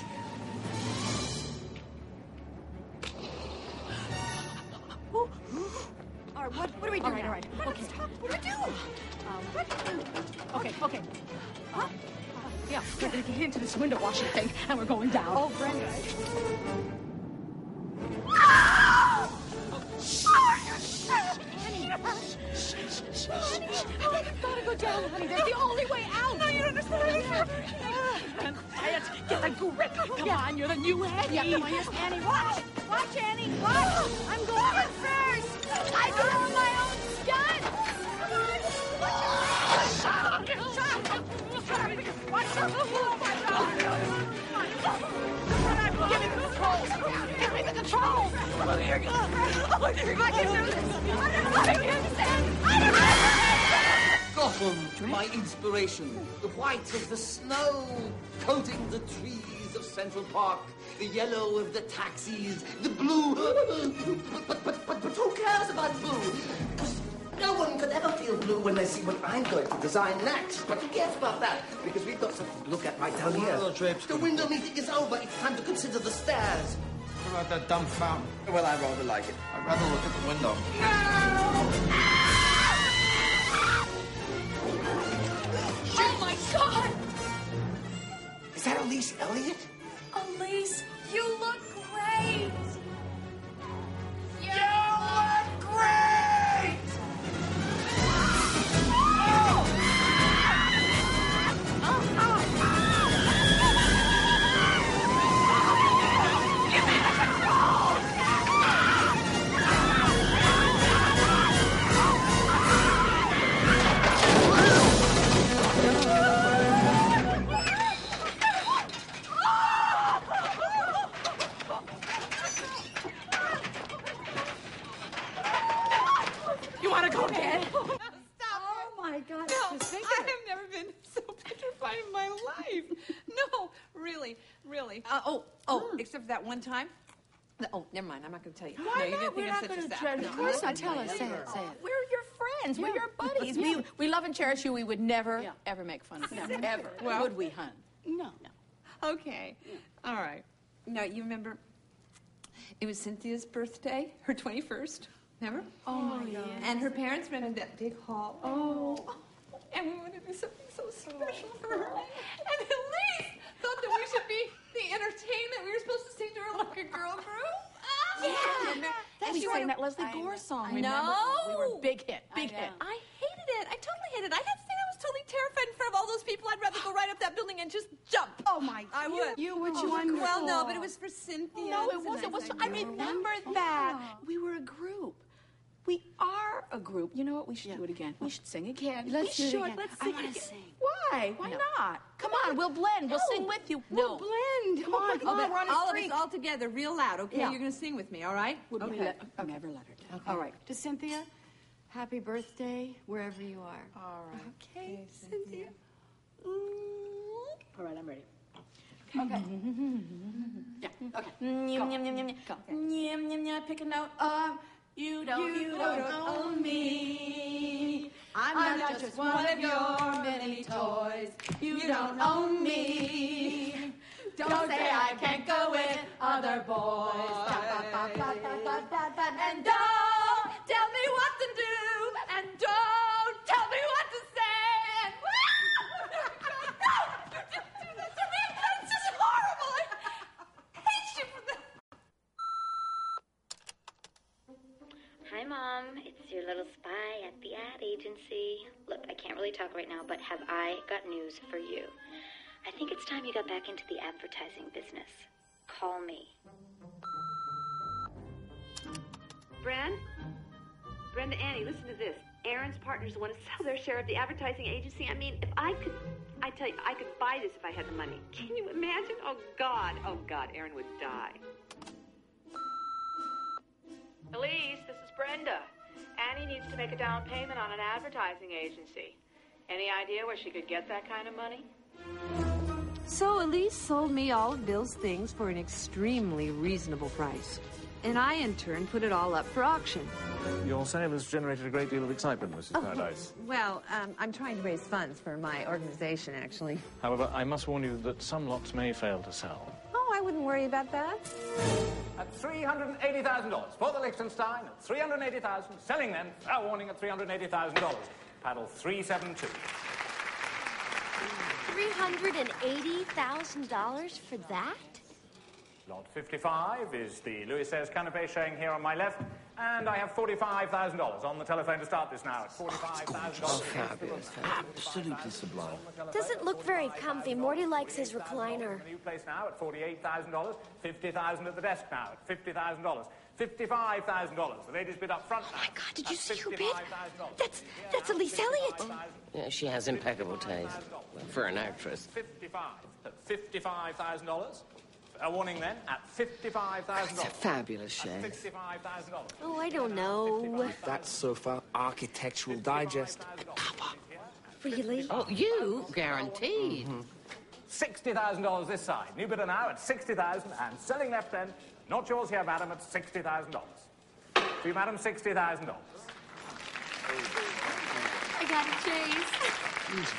S17: All right, what, what do we do
S4: All right,
S17: now?
S4: all right.
S17: Okay.
S4: What do we do?
S17: Um, what? Okay, okay. Huh? Yeah, we're gonna get into this window washing thing, and we're going down.
S4: Oh, Brenda.
S17: Honey, oh, you've got to go down, honey. There's the only way out. No, you don't understand. Quiet. Get the grip. Come on, you're the new Annie.
S4: Yeah, come on, here's Annie. Watch.
S17: Watch, Annie. Watch. I'm going in first. I do all my own stunts. Come on. Shut up. Shut up. Watch out. Oh, my God. Give me the controls. Give me the controls. Oh, here you go. Oh, here you go. I can do this. I don't know if you understand. I don't know.
S18: Gotham, my inspiration. The white of the snow coating the trees of Central Park. The yellow of the taxis. The blue. But, but, but, but who cares about blue? Because no one could ever feel blue when they see what I'm going to design next. But who cares about that? Because we've got something to look at right down here. The window meeting is over. It's time to consider the stairs.
S19: What about that dumb fountain?
S18: Well, I rather like it.
S19: I'd rather look at the window.
S17: Oh, my God.
S18: Is that Elise Elliott?
S17: Elise, you look great.
S7: You look great!
S17: You want to go again?
S6: Oh my God. No, I have never been so petrified in my life. No, really, really. Uh, oh, oh, except for that one time. No, oh, never mind. I'm not going to tell you.
S17: Why
S6: no, you're
S17: not?
S6: gonna think
S17: We're
S6: I'm
S17: not
S6: such
S17: going
S6: a
S17: to
S6: sap.
S17: tell you.
S6: No,
S17: Of course
S6: I'm
S17: not. Tell
S6: gonna
S17: us.
S6: tell
S17: Say
S6: you.
S17: it. Say it.
S6: We're your friends. We're
S17: Yeah.
S6: your buddies.
S17: Yeah.
S6: We we love and cherish you. We would never,
S17: Yeah.
S6: ever make fun of you.
S17: No,
S6: Ever.
S17: well,
S6: Would we, hun?
S17: No.
S6: Okay. All right. Now, you remember it was Cynthia's birthday, her twenty-first. Remember?
S17: Oh, my God.
S6: And her parents rented that big hall. Oh. And we wanted to do something so special for her. And Elise thought that we should be the entertainment. We were supposed to sing to her like a girl group.
S17: Yeah.
S6: And, there-
S17: That
S6: and
S17: we
S6: she
S17: sang
S6: wanted-
S17: that Leslie Gore song. Remember?
S6: No.
S17: We were big hit. Big
S6: I
S17: hit.
S6: I hated it. I totally hated it. I had to say I was totally terrified in front of all those people. I'd rather go right up that building and just jump.
S17: Oh, my
S6: I would.
S17: You were
S6: Oh,
S17: wonderful.
S6: Well, no, but it was for Cynthia.
S17: No, it wasn't. It was, I remember that. We were a group. We are a group. You know what? We should do it again. We should sing again.
S4: Let's
S17: we
S4: do it
S17: should.
S4: again.
S17: Let's
S4: I
S17: sing
S4: wanna
S17: again.
S4: sing.
S17: Why? Why
S6: No.
S17: not? Come on, we'll blend. We'll sing with you.
S6: No.
S17: We'll blend. Come on, come
S6: Oh,
S17: on.
S6: but
S17: We're on a
S6: all
S17: streak.
S6: of us all together, real loud, okay?
S17: Yeah.
S6: You're going to sing with me, all right?
S17: Would we
S6: okay.
S17: let, okay. Never let her down.
S4: All right. To Cynthia, happy birthday wherever you are.
S17: All right.
S6: Okay, Cynthia.
S17: All right, I'm ready.
S4: Okay.
S17: Yeah. Okay.
S4: Nyam, nyam, nyam, nyam, nyam.
S17: Go.
S4: Nyam, nyam, nyam. Pick a note. Uh, you don't, you, don't own me. I'm, not just one of your many toys. You don't own me. Don't say I can't go with other boys. Da, ba, ba, ba, ba, ba, ba, ba. And don't tell me what to do. And don't tell me what to say. And no, you didn't do that to me. That's just horrible. I hate you for that.
S1: Hi, Mom. It's your little spy at the ad agency. Look, I can't really talk right now, but have I got news for you? I think it's time you got back into the advertising business. Call me.
S2: Bren? Brenda, Annie, listen to this. Aaron's partners want to sell their share of the advertising agency. I mean, if I could, I tell you, I could buy this if I had the money. Can you imagine? Oh, God. Oh, God, Aaron would die.
S20: Elise, this is Brenda. Annie needs to make a down payment on an advertising agency. Any idea where she could get that kind of money?
S2: So Elise sold me all of Bill's things for an extremely reasonable price. And I, in turn, put it all up for auction.
S14: Your sale has generated a great deal of excitement, Missus
S2: Oh,
S14: Paradise.
S2: Well, um, I'm trying to raise funds for my organization, actually.
S14: However, I must warn you that some lots may fail to sell.
S2: Oh, I wouldn't worry about that.
S21: At three hundred eighty thousand dollars for the Liechtenstein, at three hundred eighty thousand dollars, selling them, fair warning at three hundred eighty thousand dollars. Paddle three seven two.
S3: three hundred eighty thousand dollars for that?
S21: Lot fifty-five is the Louis seize canapé showing here on my left, and I have forty-five thousand dollars on the telephone to start this now at forty-five thousand dollars.
S22: Oh, fabulous. Absolutely sublime.
S3: Doesn't look very comfy. Morty likes his recliner.
S21: New place now at forty-eight thousand dollars, fifty thousand dollars at the desk now at fifty thousand dollars, fifty-five thousand dollars. The ladies bid up front now. Oh, my
S3: God, did you see who bid? That's, that's Elise Elliott.
S8: Yeah, she has impeccable taste for an actress.
S21: fifty-five at fifty-five thousand dollars. A warning then at fifty-five thousand dollars.
S8: It's a fabulous shave.
S21: fifty-five thousand dollars.
S3: Oh, I don't know.
S22: That's so far Architectural Digest.
S3: Really?
S8: Oh, you? Guaranteed.
S21: Mm-hmm. sixty thousand dollars this side. New bidder now at sixty thousand dollars and selling left end. Not yours here, madam, at sixty thousand dollars. To you, madam, sixty thousand dollars.
S3: I got it, Chase.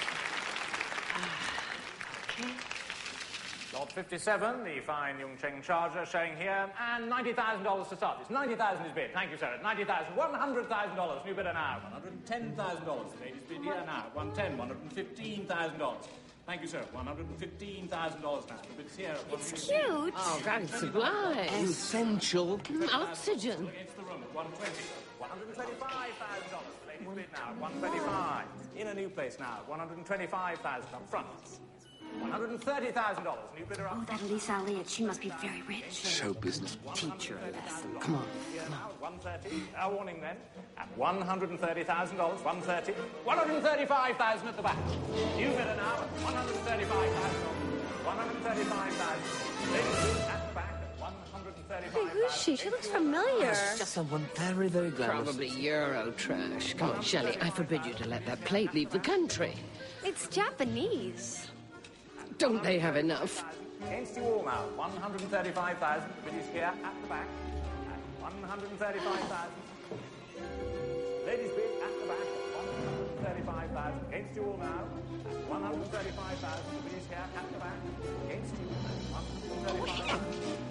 S21: Okay. Lot fifty-seven, the fine Yongcheng Charger showing here, and ninety thousand dollars to start this. ninety thousand dollars is bid. Thank you, sir. ninety thousand dollars. one hundred thousand dollars. New bidder now. one hundred ten thousand dollars. The ladies bid here now. one hundred ten thousand dollars. one hundred fifteen thousand dollars. Thank you, sir. one hundred fifteen thousand dollars now. The bid's here.
S3: It's cute.
S8: Oh, God, it's sublime.
S22: Essential.
S8: Oxygen.
S21: Against the room at one hundred twenty. one hundred twenty-five thousand dollars. The ladies bid now at one hundred twenty-five. In a new place now. one hundred twenty-five thousand dollars up front. one hundred thirty thousand dollars. New bidder up.
S3: Oh, that Elise Elliott. She must be very rich.
S22: Show business.
S8: Teach her a lesson. Come on.
S21: Here now, one hundred thirty. Our warning then. At one hundred thirty thousand dollars. one hundred thirty. one hundred thirty-five thousand dollars at the back. New bidder now at one hundred thirty-five thousand dollars. one hundred thirty-five thousand dollars. Ladies at the back at one hundred thirty-five thousand dollars.
S3: Hey, who's she? She looks familiar.
S22: It's just someone very, very glamorous.
S8: Probably Euro trash. Come on, Shelley, I forbid you to let that plate leave the country.
S3: It's Japanese.
S8: Don't they have enough?
S21: Against you all now. one hundred thirty-five thousand dollars. The bid is here at the back. At one hundred thirty-five thousand dollars. Ladies bid at the back at one hundred thirty-five thousand dollars. Against you all now. At one hundred thirty-five thousand dollars. The bid is here at the back. Against you at one hundred thirty-five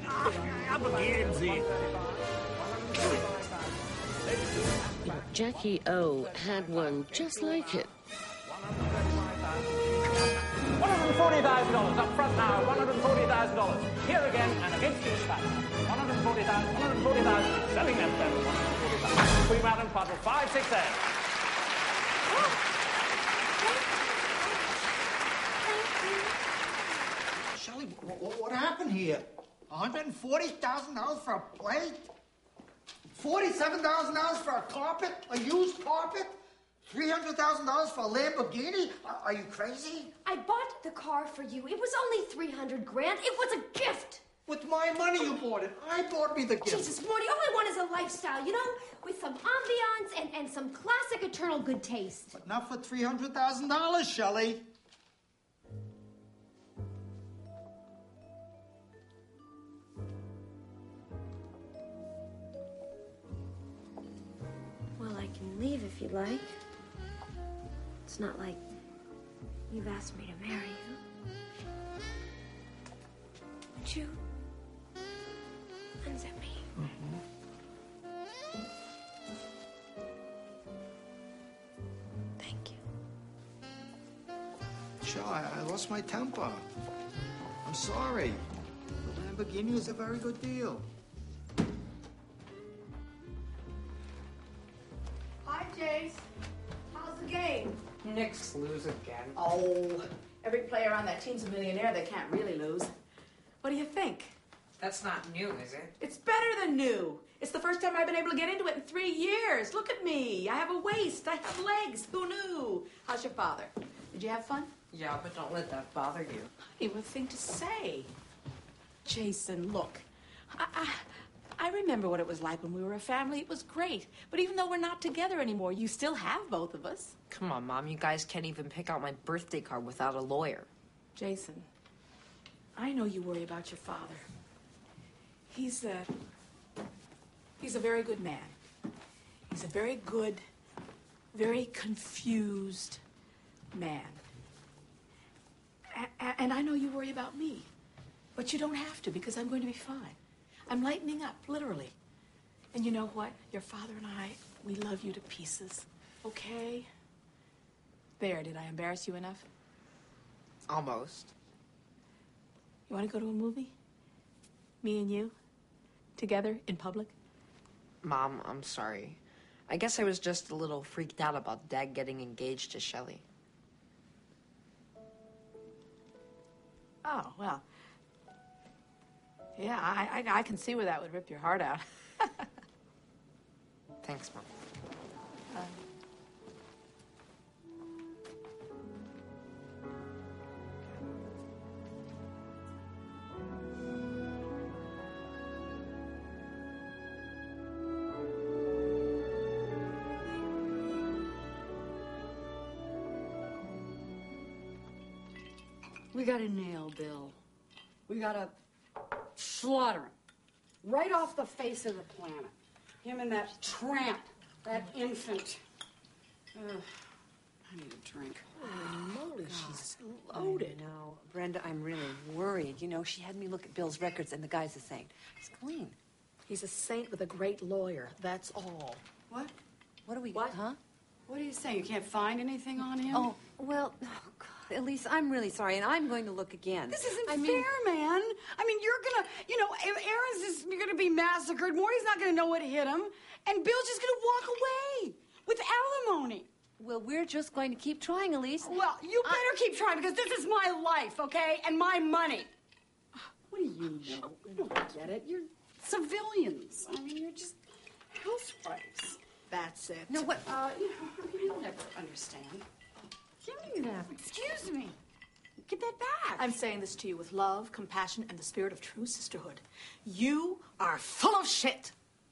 S21: thousand dollars.
S8: Jackie O had one just like it.
S21: one hundred forty thousand dollars up front now. one hundred forty thousand dollars. Here again and against you back. one hundred forty thousand dollars. one hundred forty thousand dollars. Selling them then. one hundred forty thousand dollars. Three madam quadruple. Five, six, eight.
S19: Shelley, what, what happened here? one hundred forty thousand dollars for a plate? forty-seven thousand dollars for a carpet? A used carpet? three hundred thousand dollars for a Lamborghini? Are, are you crazy?
S3: I bought the car for you. It was only three hundred grand. It was a gift.
S19: With my money you bought it. I bought me the gift.
S3: Jesus, Morty, all I want is a lifestyle, you know? With some ambiance and, and some classic eternal good taste.
S19: But not for three hundred thousand dollars, Shelley.
S3: Well, I can leave if you like. It's not like you've asked me to marry you. Would you? Unzip me.
S22: Mm-hmm.
S3: Thank you.
S19: Sure, I, I lost my temper. I'm sorry. The Lamborghini was a very good deal.
S4: Hi, Jace. How's the game?
S23: Knicks lose again.
S4: Oh, every player on that team's a millionaire. They can't really lose. What do you think?
S6: That's not new, is it?
S4: It's better than new. It's the first time I've been able to get into it in three years. Look at me. I have a waist. I have legs. Who knew? How's your father? Did you have fun?
S6: Yeah, but don't let that bother you.
S4: Honey, what thing to say? Jason, look. I, I, I remember what it was like when we were a family. It was great. But even though we're not together anymore, you still have both of us.
S6: Come on, Mom. You guys can't even pick out my birthday card without a lawyer.
S4: Jason, I know you worry about your father. He's a... He's a very good man. He's a very good, very confused man. A- a- and I know you worry about me. But you don't have to, because I'm going to be fine. I'm lightening up, literally. And you know what? Your father and I, we love you to pieces. Okay? There, did I embarrass you enough?
S6: Almost.
S4: You want to go to a movie? Me and you? Together, in public?
S6: Mom, I'm sorry. I guess I was just a little freaked out about Dad getting engaged to Shelley.
S4: Oh, well. Yeah, I, I, I can see where that would rip your heart out.
S6: Thanks, Mom.
S4: Um,
S5: We gotta nail Bill. We gotta slaughter him. Right off the face of the planet. Him and that tramp, that infant. Ugh, I need a drink.
S4: Holy moly, she's loaded.
S2: No, Brenda, I'm really worried. You know, she had me look at Bill's records, and the guy's a saint. He's clean.
S4: He's a saint with a great lawyer. That's all.
S5: What?
S2: What are we...
S4: What?
S2: Huh?
S5: What are you saying? You can't find anything on him?
S2: Oh, well, oh, God. Elise, I'm really sorry, and I'm going to look again.
S5: This isn't
S2: I mean,
S5: fair, man. I mean, you're gonna, you know, Aaron's just gonna be massacred. Morty's not gonna know what hit him. And Bill's just gonna walk away with alimony.
S2: Well, we're just going to keep trying, Elise.
S5: Well, you better I... keep trying, because this is my life, okay? And my money. What do you know? You don't get it. You're civilians. I mean, you're just housewives.
S4: That's it.
S5: No, what? Uh, you know, you'll never understand. Give me that. Excuse me. Get that back.
S4: I'm saying this to you with love, compassion, and the spirit of true sisterhood. You are full of shit.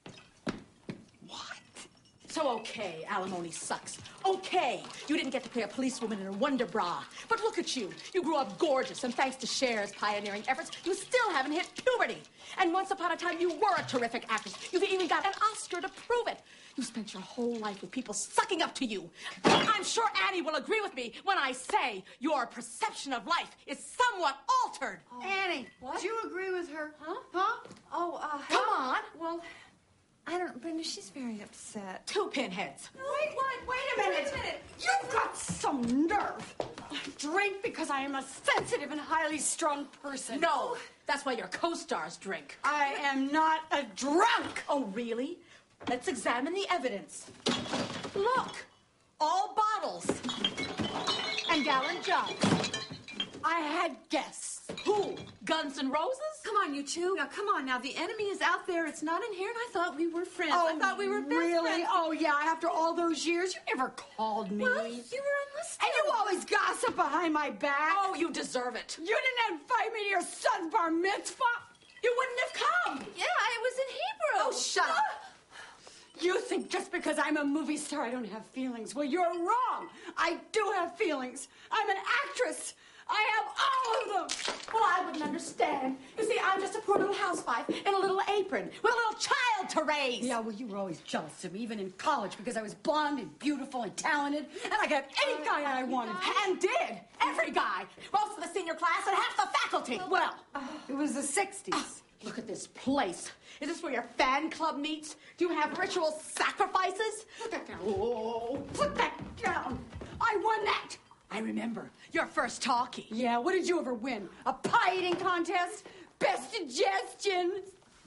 S4: What? So, okay, alimony sucks. Okay, you didn't get to play a policewoman in a Wonder Bra. But look at you. You grew up gorgeous, and thanks to Cher's pioneering efforts, you still haven't hit puberty. And once upon a time, you were a terrific actress. You've even got an Oscar to prove it. You spent your whole life with people sucking up to you. I'm sure Annie will agree with me when I say your perception of life is somewhat altered.
S5: Oh. Annie, what? Do you agree with her?
S2: Huh?
S5: Huh?
S2: Oh, uh...
S4: Come on.
S2: Well, I don't... Brenda, she's very upset.
S4: Two pinheads.
S5: Wait, wait, wait a minute.
S2: Wait a minute.
S5: You've got some nerve. I drink because I am a sensitive and highly strung person.
S4: No, that's why your co-stars drink.
S5: I am not a drunk.
S4: Oh, really? Let's examine the evidence. Look, all bottles and gallon jugs.
S5: I had guests.
S4: Who? Guns N' Roses?
S2: Come on, you two. Now, come on. Now, the enemy is out there. It's not in here, and I thought we were friends.
S5: Oh,
S2: I thought we were best
S5: really?
S2: friends.
S5: Oh, yeah. After all those years, you never called me.
S2: Well, you were on the list.
S5: And you always gossip behind my back.
S4: Oh, you deserve it.
S5: You didn't invite me to your son's bar mitzvah.
S4: You wouldn't have come.
S2: Yeah, it was in Hebrew.
S5: Oh, shut up. You think just because I'm a movie star I don't have feelings. Well, you're wrong. I do have feelings. I'm an actress. I have all of them.
S4: Well, I wouldn't understand. You see, I'm just a poor little housewife in a little apron with a little child to raise.
S5: Yeah, well, you were always jealous of me, even in college, because I was blonde and beautiful and talented, and I got any guy I wanted.
S4: And did. Every guy. Most of the senior class and half the faculty.
S5: Well, it was the sixties.
S4: Look at this place. Is this where your fan club meets? Do you have ritual sacrifices?
S5: Put that down. Oh, put that down. I won that.
S4: I remember your first talkie.
S5: Yeah, what did you ever win? A pie eating contest? Best suggestion?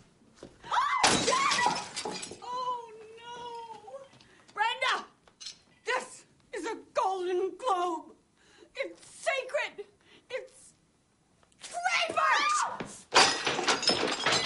S5: Oh, shit! Oh, no. Brenda, this is a Golden Globe. It's sacred. It's trademarked.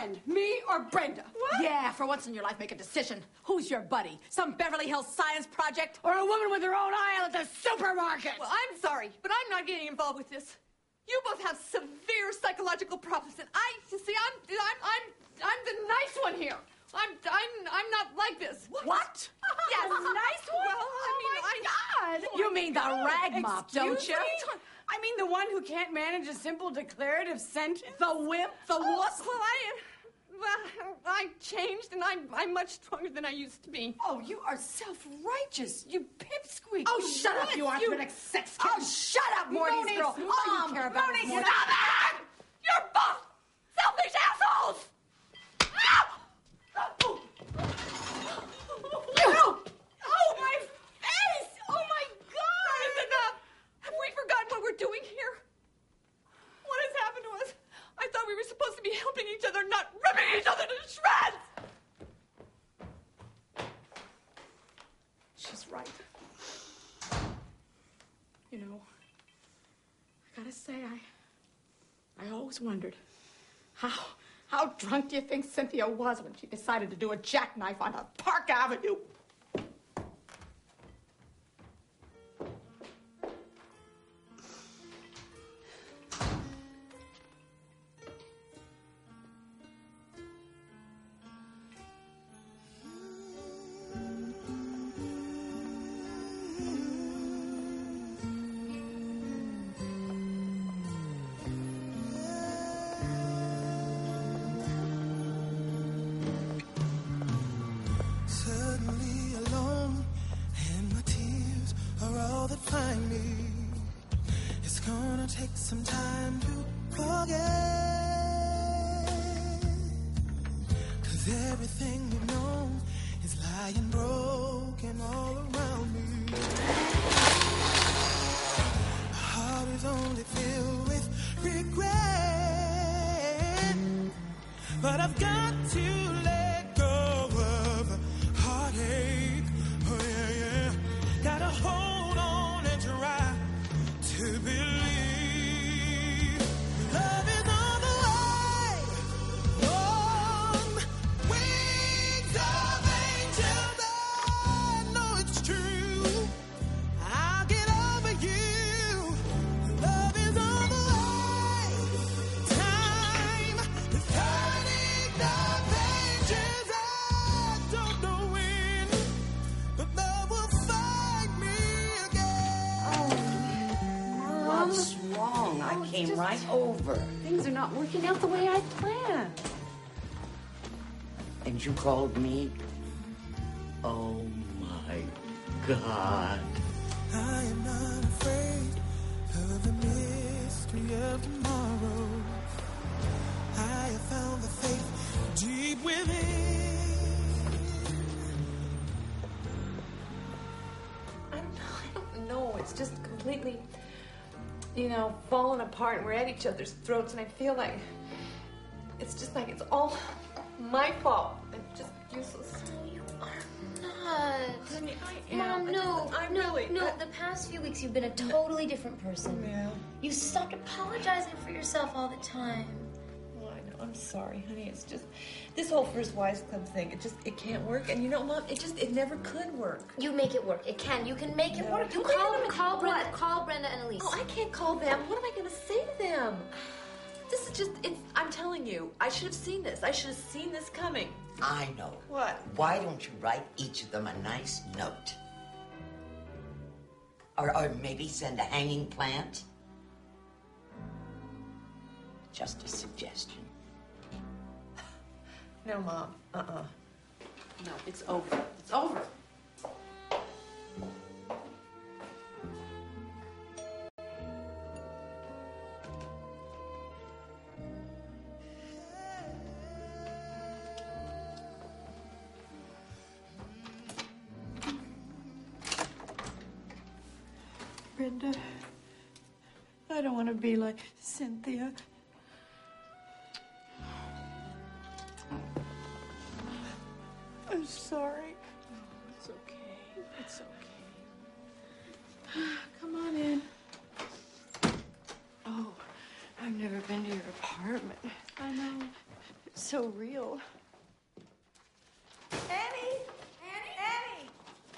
S4: friend? Me or Brenda? What? Yeah, for once in your life, make a decision. Who's your buddy? Some Beverly Hills science project? Or a woman with her own aisle at the supermarket?
S6: Well, I'm sorry, but I'm not getting involved with this. You both have severe psychological problems, and I, you see, I'm, I'm, I'm, I'm the nice one here. I'm, I'm, I'm not like this.
S4: What? What?
S6: Yes,
S4: nice one?
S6: Well, I mean,
S4: oh, my
S6: I,
S4: God. You mean the rag mop, don't
S6: Excuse
S4: you?
S6: me?
S12: I mean the one who can't manage a simple declarative sentence?
S4: The wimp? The
S6: Oh,
S4: wuss?
S6: well, I, well, I changed, and I'm, I'm much stronger than I used to be.
S12: Oh, you are self-righteous. You pipsqueak.
S4: Oh,
S12: You
S4: shut up,
S12: wuss.
S4: you arthritic sex kitten.
S12: Oh, shut up, Morty's
S4: Monique's
S12: girl.
S4: mom.
S12: All you care about is
S4: Monique's
S12: Morty.
S6: Stop it! You're both selfish assholes! Oh, my face! Oh, my God! That is enough! Have we forgotten what we're doing here? What has happened to us? I thought we were supposed to be helping each other, not ripping each other to shreds!
S4: She's right. You know, I gotta say, I, I always wondered, how, how drunk do you think Cynthia was when she decided to do a jackknife on a Park Avenue?
S10: Suddenly alone, and my tears are all that find me. It's gonna take some time to forget, 'cause everything we've known is lying broken all around me. My heart is only filled with regret, but I've got to let go of heartache, oh yeah, yeah. Gotta hold on and try to believe love is on the way, on wings of angels. I know it's true. I'll get over you. Love is on the way. Time is turning the pages. I don't know when, but love will find me again.
S12: What's wrong? I came right over.
S6: Things are not working out the way I planned.
S18: And you called me? Oh my God.
S10: I am not afraid of the mystery of tomorrow. I have found the faith deep within.
S6: I don't know. I don't know. It's just completely, you know, falling apart, and we're at each other's throats, and I feel like it's just like it's all my fault. I'm just useless.
S1: You are not.
S6: Honey, I am.
S1: Mom,
S6: I
S1: no,
S6: just- I'm
S1: no,
S6: really-
S1: no.
S6: I-
S1: The past few weeks, you've been a totally different person.
S6: Yeah.
S1: You stopped apologizing for yourself all the time.
S6: Well, I know. I'm sorry, honey. It's just this whole First Wives Club thing. It just it can't work. And you know, Mom, it just it never could work.
S1: You make it work. It can. You can make it
S6: No.
S1: work. You
S6: Okay,
S1: call,
S6: no, no,
S1: call
S6: what?
S1: Brenda, call Brenda and Elise.
S6: Oh, I can't call them. What am I going to say to them? This is just, it's, I'm telling you, I should have seen this. I should have seen this coming.
S18: I know.
S6: What?
S18: Why don't you write each of them a nice note? Or, or maybe send a hanging plant? Just a suggestion.
S6: No, Mom. Uh-uh. No, it's over. It's over.
S12: Brenda, I don't want to be like Cynthia. I'm sorry.
S4: It's okay. It's okay. Come on in.
S12: Oh, I've never been to your apartment.
S4: I know.
S5: So real.
S17: Annie! Annie!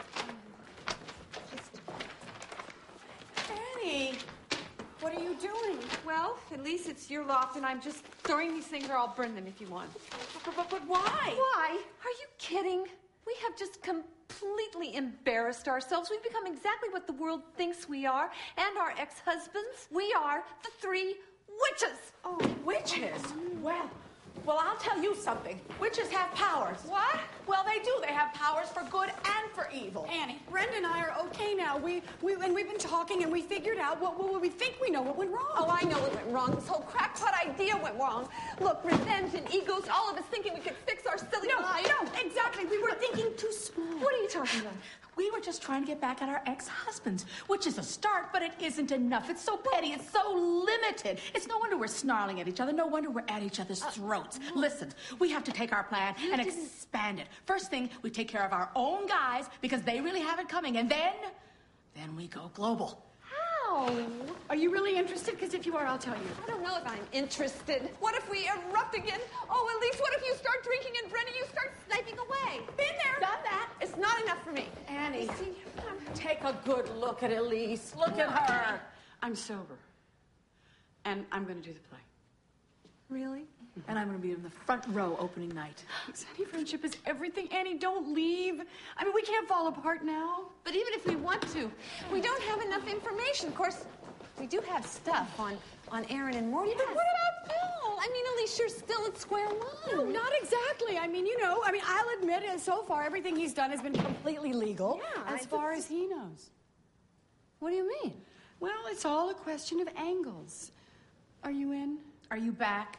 S17: Annie! Annie! What are you doing?
S2: Well, at least it's your loft, and I'm just throwing these things, or I'll burn them if you want.
S17: But, but, but why?
S2: Why? Are you kidding? We have just completely embarrassed ourselves. We've become exactly what the world thinks we are, and our ex-husbands. We are the three witches.
S17: Oh, witches? Well, well, I'll tell you something. Witches have powers.
S2: What?
S17: Well, they do. They have powers for good and for evil.
S6: Annie, Brenda and I are okay now. We, we, and we've been talking, and we figured out what, what we think we know what went wrong.
S2: Oh, I know what went wrong. This whole crackpot idea went wrong. Look, revenge and egos, all of us thinking we could fix our silly
S17: No,
S2: lives.
S17: no, exactly. We were thinking too small.
S2: What are you talking about?
S17: We were just trying to get back at our ex-husbands, which is a start, but it isn't enough. It's so petty. It's so limited. It's no wonder we're snarling at each other. No wonder we're at each other's throats. Listen, we have to take our plan and expand it. First thing, we take care of our own guys because they really have it coming, and then, then we go global.
S2: How?
S6: Are you really interested? Because if you are, I'll tell you.
S2: I don't know if I'm interested. What if we erupt again? Oh, at least what if you start drinking and Brenda, you start sniping away?
S17: Been there, done that.
S2: It's not enough for me.
S17: Annie, take a good look at Elise. Look at her.
S5: I'm sober. And I'm going to do the play.
S17: Really? And I'm going to be in the front row opening night.
S6: Annie, friendship is everything. Annie, don't leave. I mean, we can't fall apart now.
S2: But even if we want to, we don't have enough information. Of course, we do have stuff on, on Aaron and Morty. But what about Bill? I mean, at least you're still at square one.
S6: No, not exactly. I mean, you know, I mean, I'll admit it. So far, everything he's done has been completely legal.
S2: Yeah,
S6: as
S2: I
S6: far
S2: just-
S6: as he knows.
S2: What do you mean?
S5: Well, it's all a question of angles. Are you in?
S17: Are you back?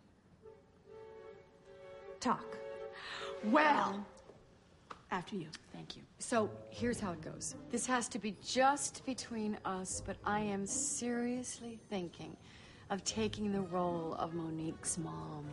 S5: Talk.
S17: Well, after you.
S5: Thank you. So here's how it goes. This has to be just between us, but I am seriously thinking of taking the role of Monique's mom.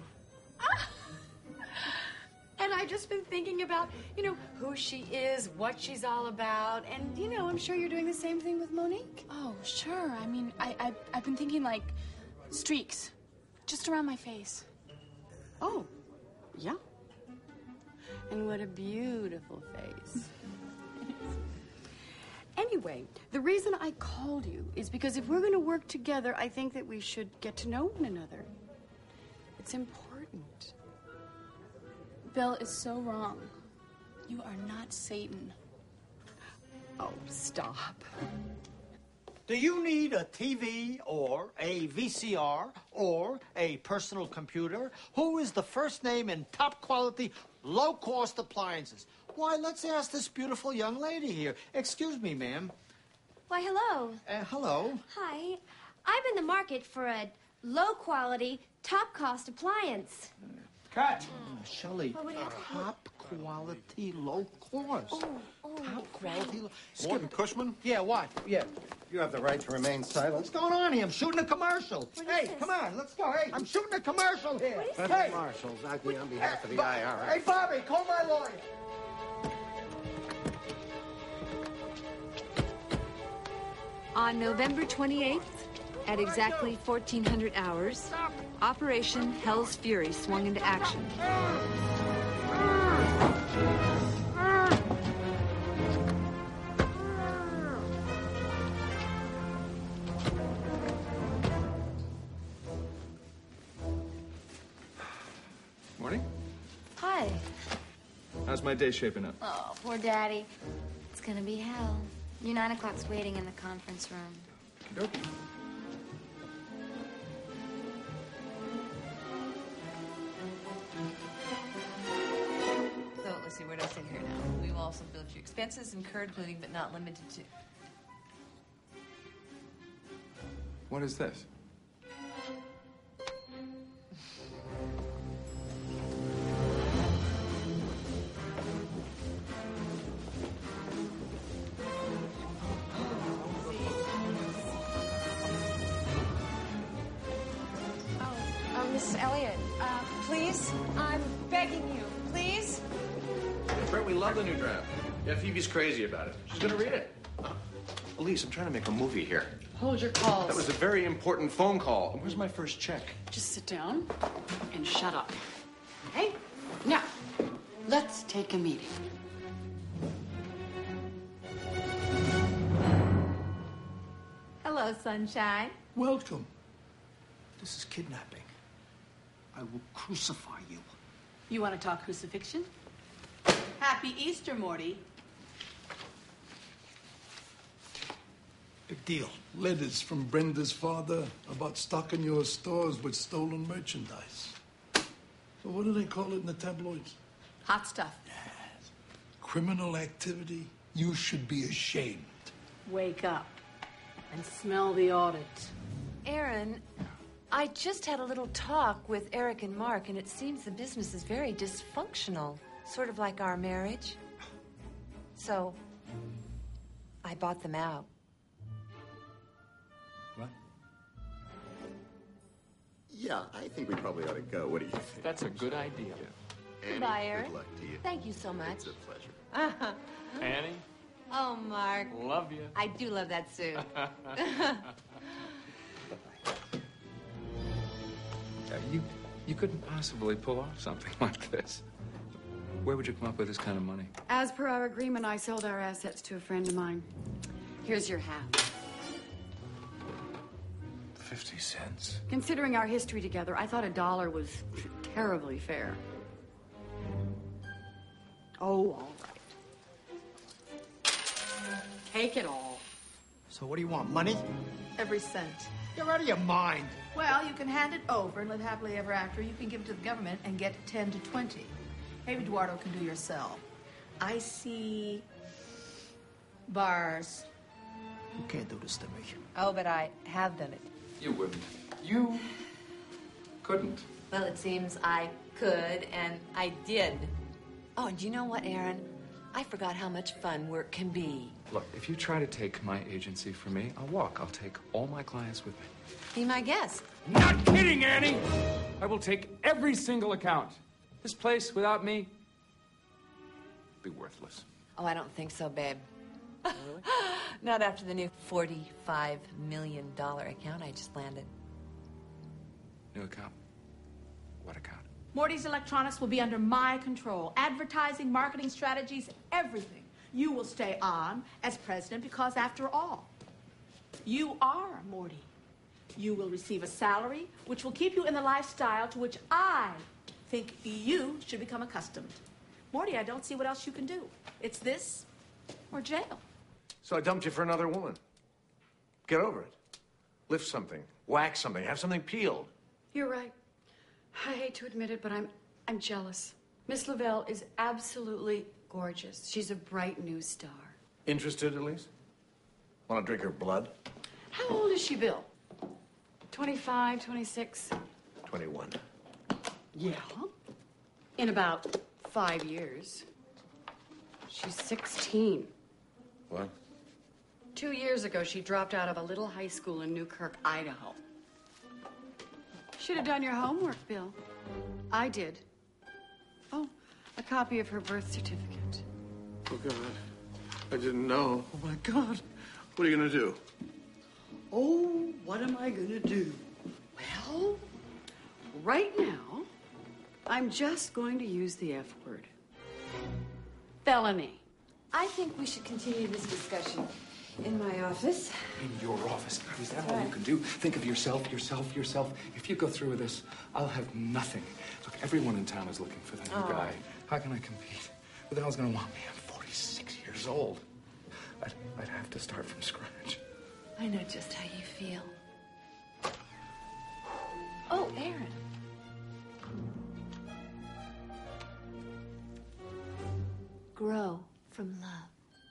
S5: And I've just been thinking about, you know, who she is, what she's all about, and, you know, I'm sure you're doing the same thing with Monique.
S4: Oh, sure. I mean, I, I, I've been thinking, like, streaks. Just around my face.
S5: Oh, yeah. And what a beautiful face. Anyway, the reason I called you is because if we're going to work together, I think that we should get to know one another. It's important.
S4: Bill is so wrong. You are not Satan.
S5: Oh, stop.
S19: Do you need a T V or a V C R or a personal computer? Who is the first name in top quality, low cost appliances? Why, let's ask this beautiful young lady here. Excuse me, ma'am.
S3: Why, hello.
S19: Uh, hello.
S3: Hi. I'm in the market for a low-quality, top-cost appliance.
S19: Cut. Uh, Shelley,
S3: What would happen?
S19: top quality, low cost.
S3: Oh, oh,
S19: top quality. Low...
S11: Morton Cushman?
S19: Yeah, what? Yeah.
S11: You have the right to remain silent.
S19: What's going on here? I'm shooting a commercial.
S3: What
S19: Hey,
S3: is this?
S19: come on, let's go. Hey, I'm shooting a commercial here.
S3: What is
S11: That's
S19: Hey,
S11: Marshall's acting on behalf of the
S19: Bo-
S11: I R S.
S19: Hey, Bobby, call my lawyer.
S2: On November twenty-eighth, at exactly fourteen hundred hours, Operation Hell's Fury swung into action.
S14: Morning.
S1: Hi.
S14: How's my day shaping up?
S1: Oh, poor Daddy. It's gonna be hell. Your nine o'clock's waiting in the conference room.
S14: Okey-dokey.
S2: So let's see, where do I sit here now? We will also bill for your expenses incurred, including but not limited to.
S14: What is this?
S6: Uh, Missus Elliott, uh, please, I'm begging you, please.
S11: That's right, we love the new draft. Yeah, Phoebe's crazy about it. She's gonna read it. Uh, Elise, I'm trying to make a movie here.
S5: Hold your calls.
S11: That was a very important phone call. Where's my first check?
S5: Just sit down and shut up. Okay? Now, let's take a meeting.
S17: Hello, sunshine.
S19: Welcome. This is kidnapping. I will crucify you.
S17: You want to talk crucifixion? Happy Easter, Morty.
S9: Big deal. Letters from Brenda's father about stocking your stores with stolen merchandise. So what do they call it in the tabloids?
S17: Hot stuff.
S9: Criminal activity? You should be ashamed.
S17: Wake up and smell the audit.
S2: Aaron, I just had a little talk with Eric and Mark, and it seems the business is very dysfunctional, sort of like our marriage. So, I bought them out.
S14: What?
S15: Yeah, I think we probably ought to go. What do you think?
S14: That's a good idea.
S15: Annie,
S2: Goodbye, Aaron.
S15: good luck to you.
S2: Thank you so much.
S15: It's a pleasure.
S14: Annie,
S2: Oh, Mark.
S14: love you.
S2: I do love that suit.
S14: Yeah, you, you couldn't possibly pull off something like this. Where would you come up with this kind of money?
S5: As per our agreement, I sold our assets to a friend of mine. Here's your half.
S14: Fifty cents.
S5: Considering our history together, I thought a dollar was terribly fair. Oh, all right. Take it all.
S19: So what do you want, money?
S17: Every cent.
S19: You're out of your mind.
S17: Well, you can hand it over and live happily ever after. You can give it to the government and get ten to twenty. Maybe Eduardo can do your cell. I see bars.
S19: You can't do this to me.
S2: Oh, but I have done it.
S14: You wouldn't. You couldn't.
S2: Well, it seems I could, and I did. Oh, and you know what, Aaron? I forgot how much fun work can be.
S14: Look, if you try to take my agency from me, I'll walk. I'll take all my clients with me.
S2: Be my guest.
S14: Not kidding, Annie! I will take every single account. This place, without me, be worthless.
S2: Oh, I don't think so, babe. Not after the new forty-five million dollar account I just landed.
S14: New account? What account?
S17: Morty's Electronics will be under my control. Advertising, marketing strategies, everything. You will stay on as president because, after all, you are Morty. You will receive a salary which will keep you in the lifestyle to which I think you should become accustomed. Morty, I don't see what else you can do. It's this or jail.
S11: So I dumped you for another woman. Get over it. Lift something, wax something, have something peeled.
S5: You're right. I hate to admit it, but I'm I'm jealous. Miss Lavelle is absolutely gorgeous. She's a bright new star.
S11: Interested, at least? Want to drink her blood?
S5: How old is she, Bill? twenty-five, twenty-six?
S11: twenty-one.
S5: Yeah. In about five years. She's sixteen.
S11: What?
S5: Two years ago, she dropped out of a little high school in Newkirk, Idaho. Should have done your homework, Bill. I did. Oh, a copy of her birth certificate.
S11: Oh, God. I didn't know. Oh, my God. What are you going to do?
S5: Oh, what am I gonna do? Well, right now, I'm just going to use the F word. Felony.
S2: I think we should continue this discussion in my office.
S14: In your office? Is that all you can do? Think of yourself, yourself, yourself. If you go through with this, I'll have nothing. Look, everyone in town is looking for the new
S2: Oh.
S14: guy. How can I compete? Who the hell's gonna want me? I'm forty-six years old. I'd, I'd have to start from scratch.
S2: I know just how you feel. Oh, Aaron. Grow from love.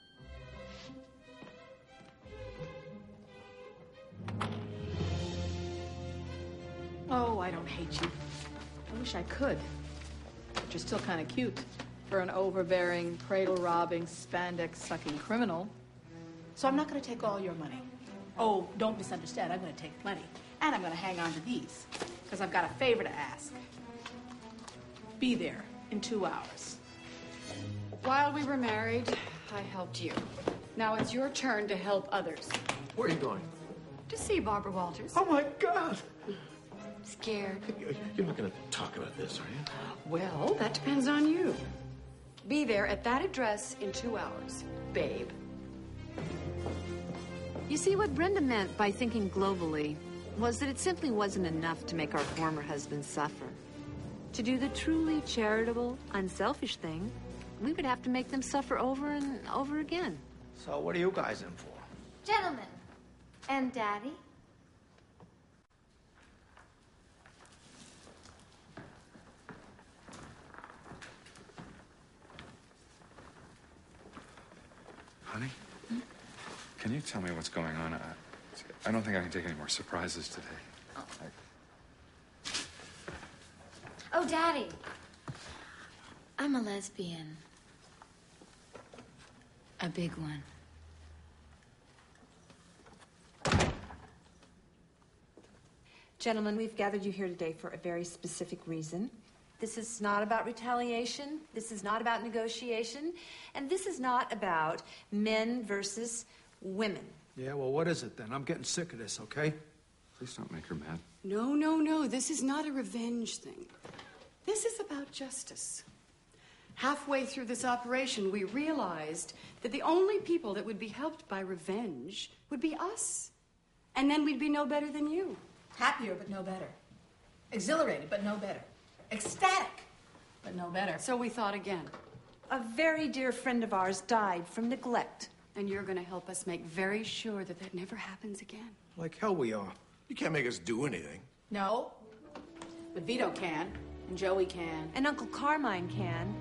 S17: Oh, I don't hate you. I wish I could. But you're still kind of cute for an overbearing, cradle-robbing, spandex-sucking criminal. So I'm not going to take all your money. Oh, don't misunderstand. I'm going to take plenty. And I'm going to hang on to these, because I've got a favor to ask. Be there in two hours.
S5: While we were married, I helped you. Now it's your turn to help others.
S11: Where are you going?
S5: To see Barbara Walters.
S11: Oh, my God.
S1: scared.
S11: You're not going to talk about this, are you?
S5: Well, that depends on you. Be there at that address in two hours, babe.
S2: You see, what Brenda meant by thinking globally was that it simply wasn't enough to make our former husbands suffer. To do the truly charitable, unselfish thing, we would have to make them suffer over and over again.
S19: So what are you guys in for?
S1: Gentlemen. And Daddy?
S14: Honey, can you tell me what's going on? I, I don't think I can take any more surprises today.
S1: Oh.
S14: I,
S1: Oh, Daddy. I'm a lesbian. A big one.
S2: Gentlemen, we've gathered you here today for a very specific reason. This is not about retaliation. This is not about negotiation. And this is not about men versus women.
S19: Yeah, well, what is it then? I'm getting sick of this, okay?
S14: Please don't make her mad.
S5: No, no, no. This is not a revenge thing. This is about justice. Halfway through this operation, we realized that the only people that would be helped by revenge would be us. And then we'd be no better than you.
S4: Happier, but no better. Exhilarated, but no better. Ecstatic, but no better.
S5: So we thought again.
S2: A very dear friend of ours died from neglect.
S5: And you're going to help us make very sure that that never happens again.
S19: Like hell we are.
S11: You can't make us do anything.
S4: No, but Vito can, and Joey can.
S2: And Uncle Carmine can.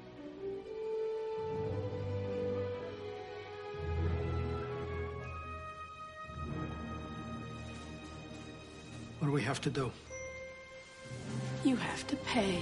S19: What do we have to do?
S4: You have to pay.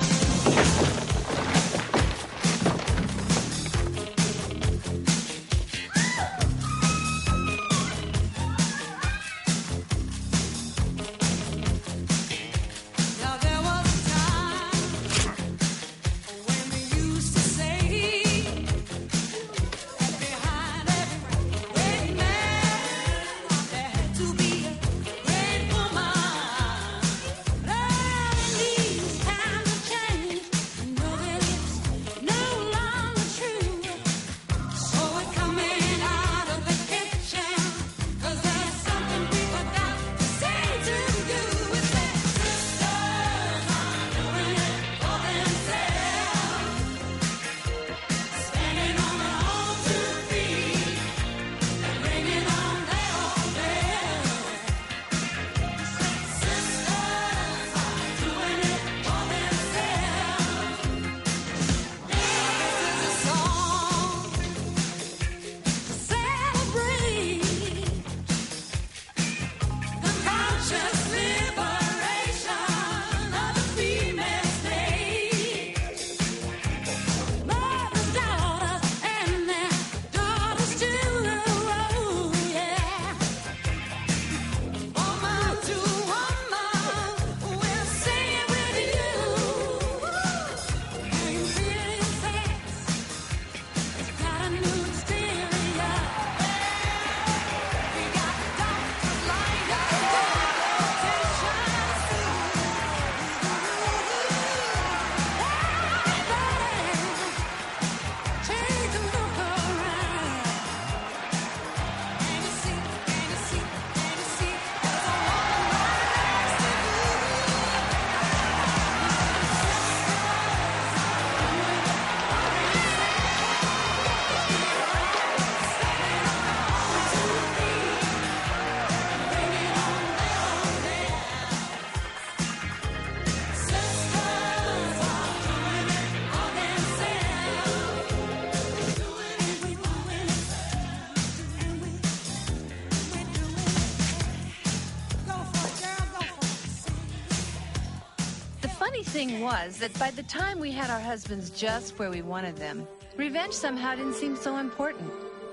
S2: Thing was that by the time we had our husbands just where we wanted them, revenge somehow didn't seem so important.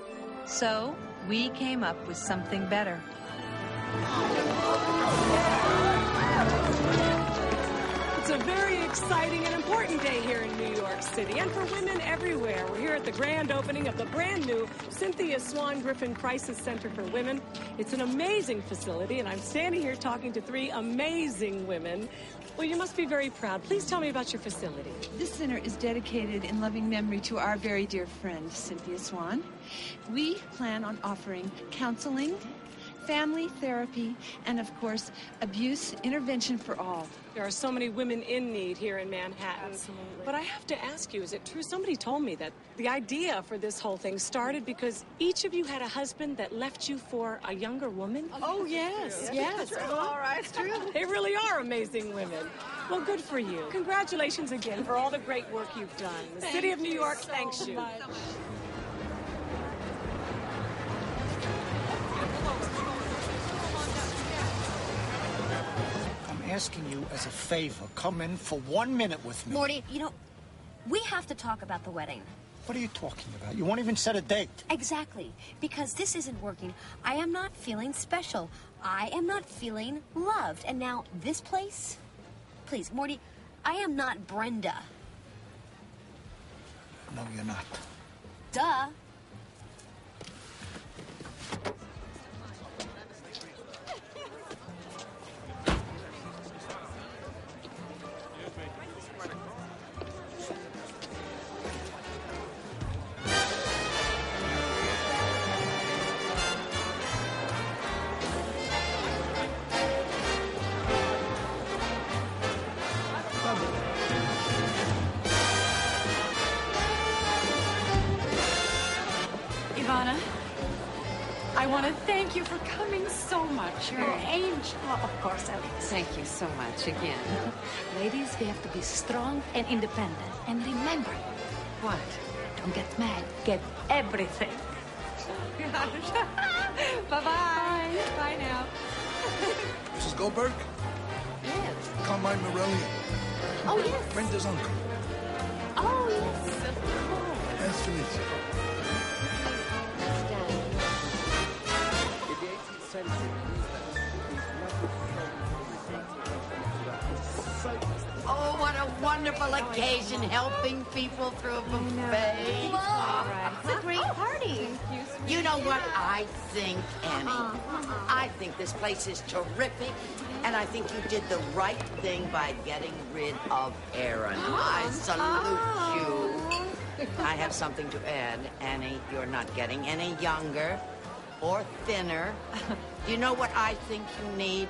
S2: So we came up with something better.
S12: It's
S7: a very exciting and important day here in New York City, and for women everywhere. We're here at the grand opening of the brand new Cynthia Swan Griffin Crisis Center for Women. It's an amazing facility, and I'm standing here talking to three amazing women. Well, you must be very proud. Please tell me about your facility.
S13: This center is dedicated in loving memory to our very dear friend, Cynthia Swan. We plan on offering counseling, family therapy, and of course, abuse intervention for all.
S7: There are so many women in need here in Manhattan.
S13: Absolutely.
S7: But I have to ask you, is it true? Somebody told me that the idea for this whole thing started because each of you had a husband that left you for a younger woman?
S13: Oh, yes, yes.
S7: All right, it's true. They really are amazing women. Well, good for you. Congratulations again for all the great work you've done. The
S13: Thank
S7: City of New
S13: you
S7: York
S13: so
S7: thanks you.
S13: much.
S19: I'm asking you as a favor, come in for one minute with me.
S3: Morty, you know, we have to talk about the wedding.
S19: What are you talking about? You won't even set a date.
S3: Exactly. Because this isn't working. I am not feeling special. I am not feeling loved. And now this place? Please, Morty, I am not Brenda.
S19: No, you're not.
S3: Duh.
S6: Ivana, I want to thank you for coming so much. You're an angel.
S2: Well, of course, Ellie. Thank you so much again. Ladies, we have to be strong and independent. And remember, what? Don't get mad. Get everything.
S6: Bye-bye. Bye now.
S9: Missus Goldberg?
S2: Yes.
S9: Carmine Morelli.
S3: Oh, yes.
S9: Brenda's uncle.
S3: Oh, yes, of course.
S9: Nice to meet you.
S16: Oh, what a wonderful occasion, helping people through a buffet.
S3: Whoa, it's a great party.
S16: You know what I think, Annie? I think this place is terrific, and I think you did the right thing by getting rid of Aaron. I salute you. I have something to add, Annie. You're not getting any younger or thinner. You know what I think you need?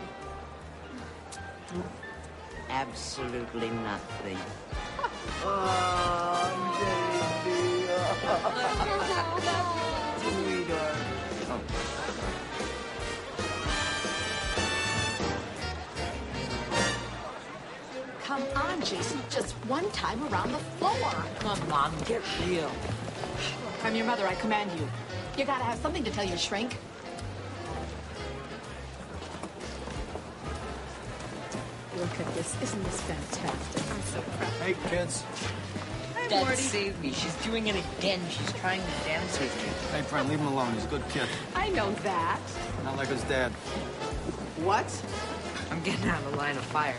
S16: Absolutely nothing. Oh, baby. Sweetheart. Oh.
S4: Come on, Jason. Just one time around the floor.
S16: Come on, get real.
S4: I'm your mother. I command you. You gotta have something to tell your shrink.
S17: Look at this. Isn't this fantastic? I'm so proud.
S9: Hey, kids.
S17: Hi,
S18: Dad
S17: Morty.
S18: saved me. She's doing it again. She's trying to dance with you.
S11: Hey, friend, leave him alone. He's a good kid.
S17: I know that.
S11: Not like his dad.
S18: What? I'm getting out of the line of fire.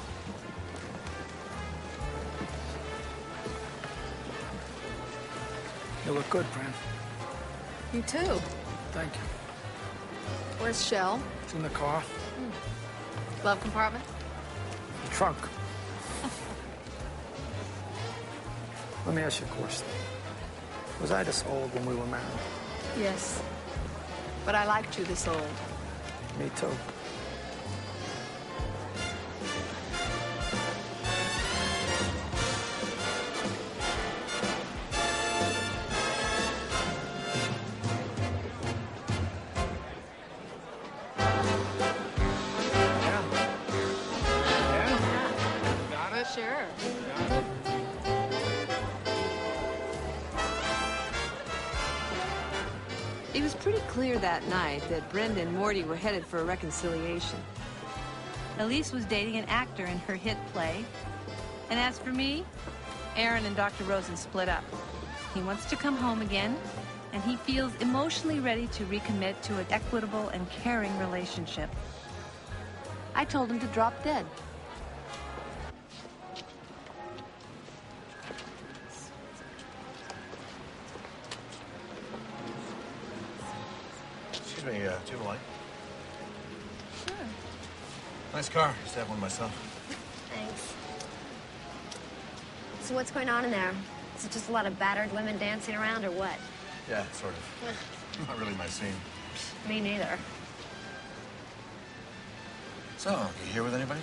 S11: You look good, friend.
S4: You too.
S11: Thank you.
S4: Where's Shell?
S11: It's in the car.
S4: Glove compartment?
S11: The trunk. Let me ask you a question. Was I this old when we were married?
S4: Yes. But I liked you this old.
S11: Me too.
S4: Sure.
S2: It was pretty clear that night that Brenda and Morty were headed for a reconciliation.
S24: Elise was dating an actor in her hit play. And as for me, Aaron and Doctor Rosen split up. He wants to come home again, and he feels emotionally ready to recommit to an equitable and caring relationship. I told him to drop dead.
S11: do you have a light?
S1: Sure.
S11: Nice car. Used to have one myself.
S3: Thanks. So what's going on in there? Is it just a lot of battered women dancing around, or what?
S11: Yeah, sort of. Not really my scene.
S3: Me neither.
S11: So, you here with anybody?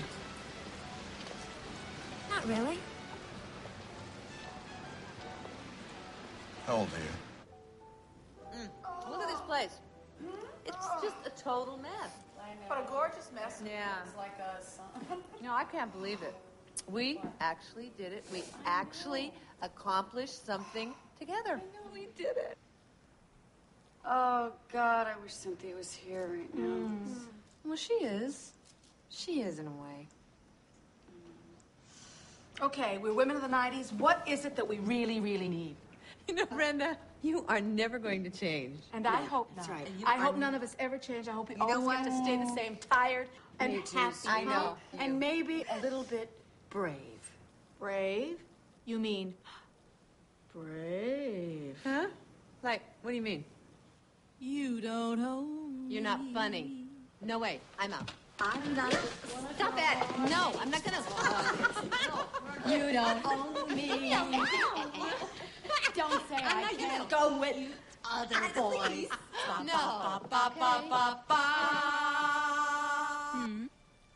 S3: Not really.
S11: How old are you?
S2: Mm. Look at this place. It's just a total mess.
S4: What a gorgeous mess.
S2: Yeah.
S4: It's like us.
S2: No, I can't believe it. We actually did it. We actually accomplished something together. I know we did it.
S5: Oh, God, I wish Cynthia was here right now.
S2: Mm. Well, she is. She is, in a way.
S4: Okay, we're women of the nineties. What is it that we really, really need?
S2: You know, Brenda, you are never going to change.
S4: And I hope not.
S5: That's right.
S4: I hope none of us ever change. I hope we
S5: You know
S4: always get to stay the same, tired and
S5: Me too,
S4: happy.
S5: I know. And maybe a little bit brave.
S4: Brave? You mean brave?
S2: Huh? Like, what do you mean?
S12: You don't own
S2: You're not funny. No way. I'm out.
S3: I'm not.
S2: Stop it. No, I'm not gonna.
S12: You don't own me. Don't say
S2: I'm
S12: I
S2: not
S12: can't
S2: gonna-
S12: go with other boys. Ba,
S2: No.
S12: ba, ba, ba, ba, ba.
S24: Hmm.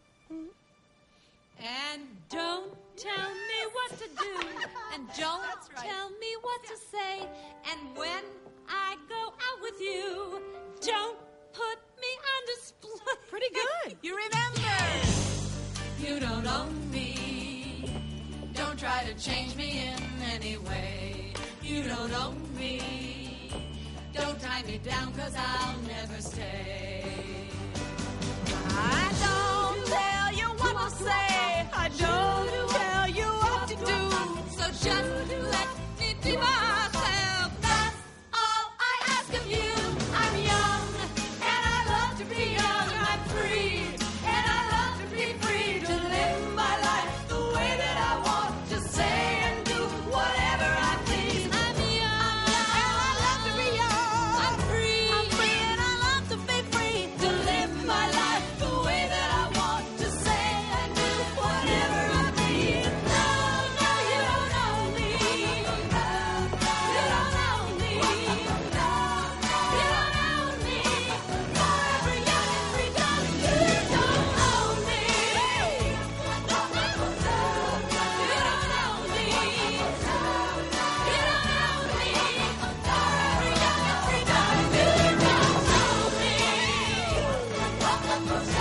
S24: And don't tell me what to do, and don't tell me what to say, and when I go out with you, don't put me on display.
S2: Pretty good.
S24: You remember? You don't own me. Don't try to change me in any way. You don't own me. Don't tie me down, 'cause I'll never stay. I don't tell you what to say. I don't tell you what to do. So just let me be myself. That's all I ask of you. I'm young, and I love to be young. I'm free, and I love to be free to live my life the way that I want, to say and do whatever I please. I'm young, and I love to be young. I'm free, I'm free, and I love to be free to live my life the way that I want, to say and do whatever I please. No, no, you don't own me. You don't own me. You don't own me. Forever young and free, darling, you don't own me. You don't own me. You don't own me. Forever young and free, darling, you don't own me. You don't own me.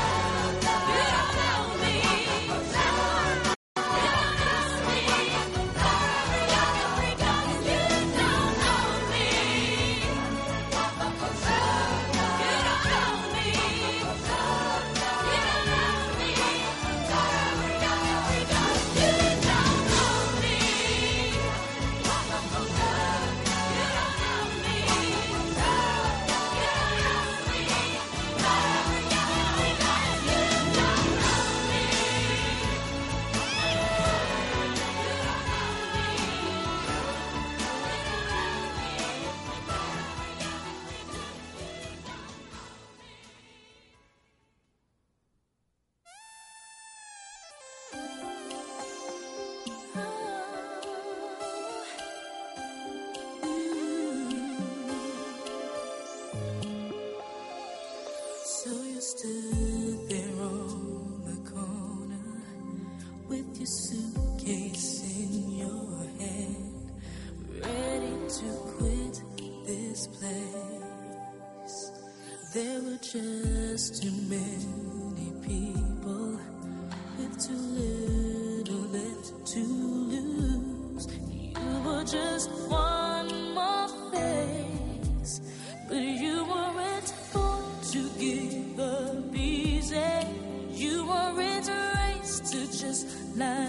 S10: So you stood there on the corner with your suitcase in your hand, ready to quit this place. There were just too many people with too little left to lose. You were just one more face, but you weren't born to give up easy. You weren't raised to just lie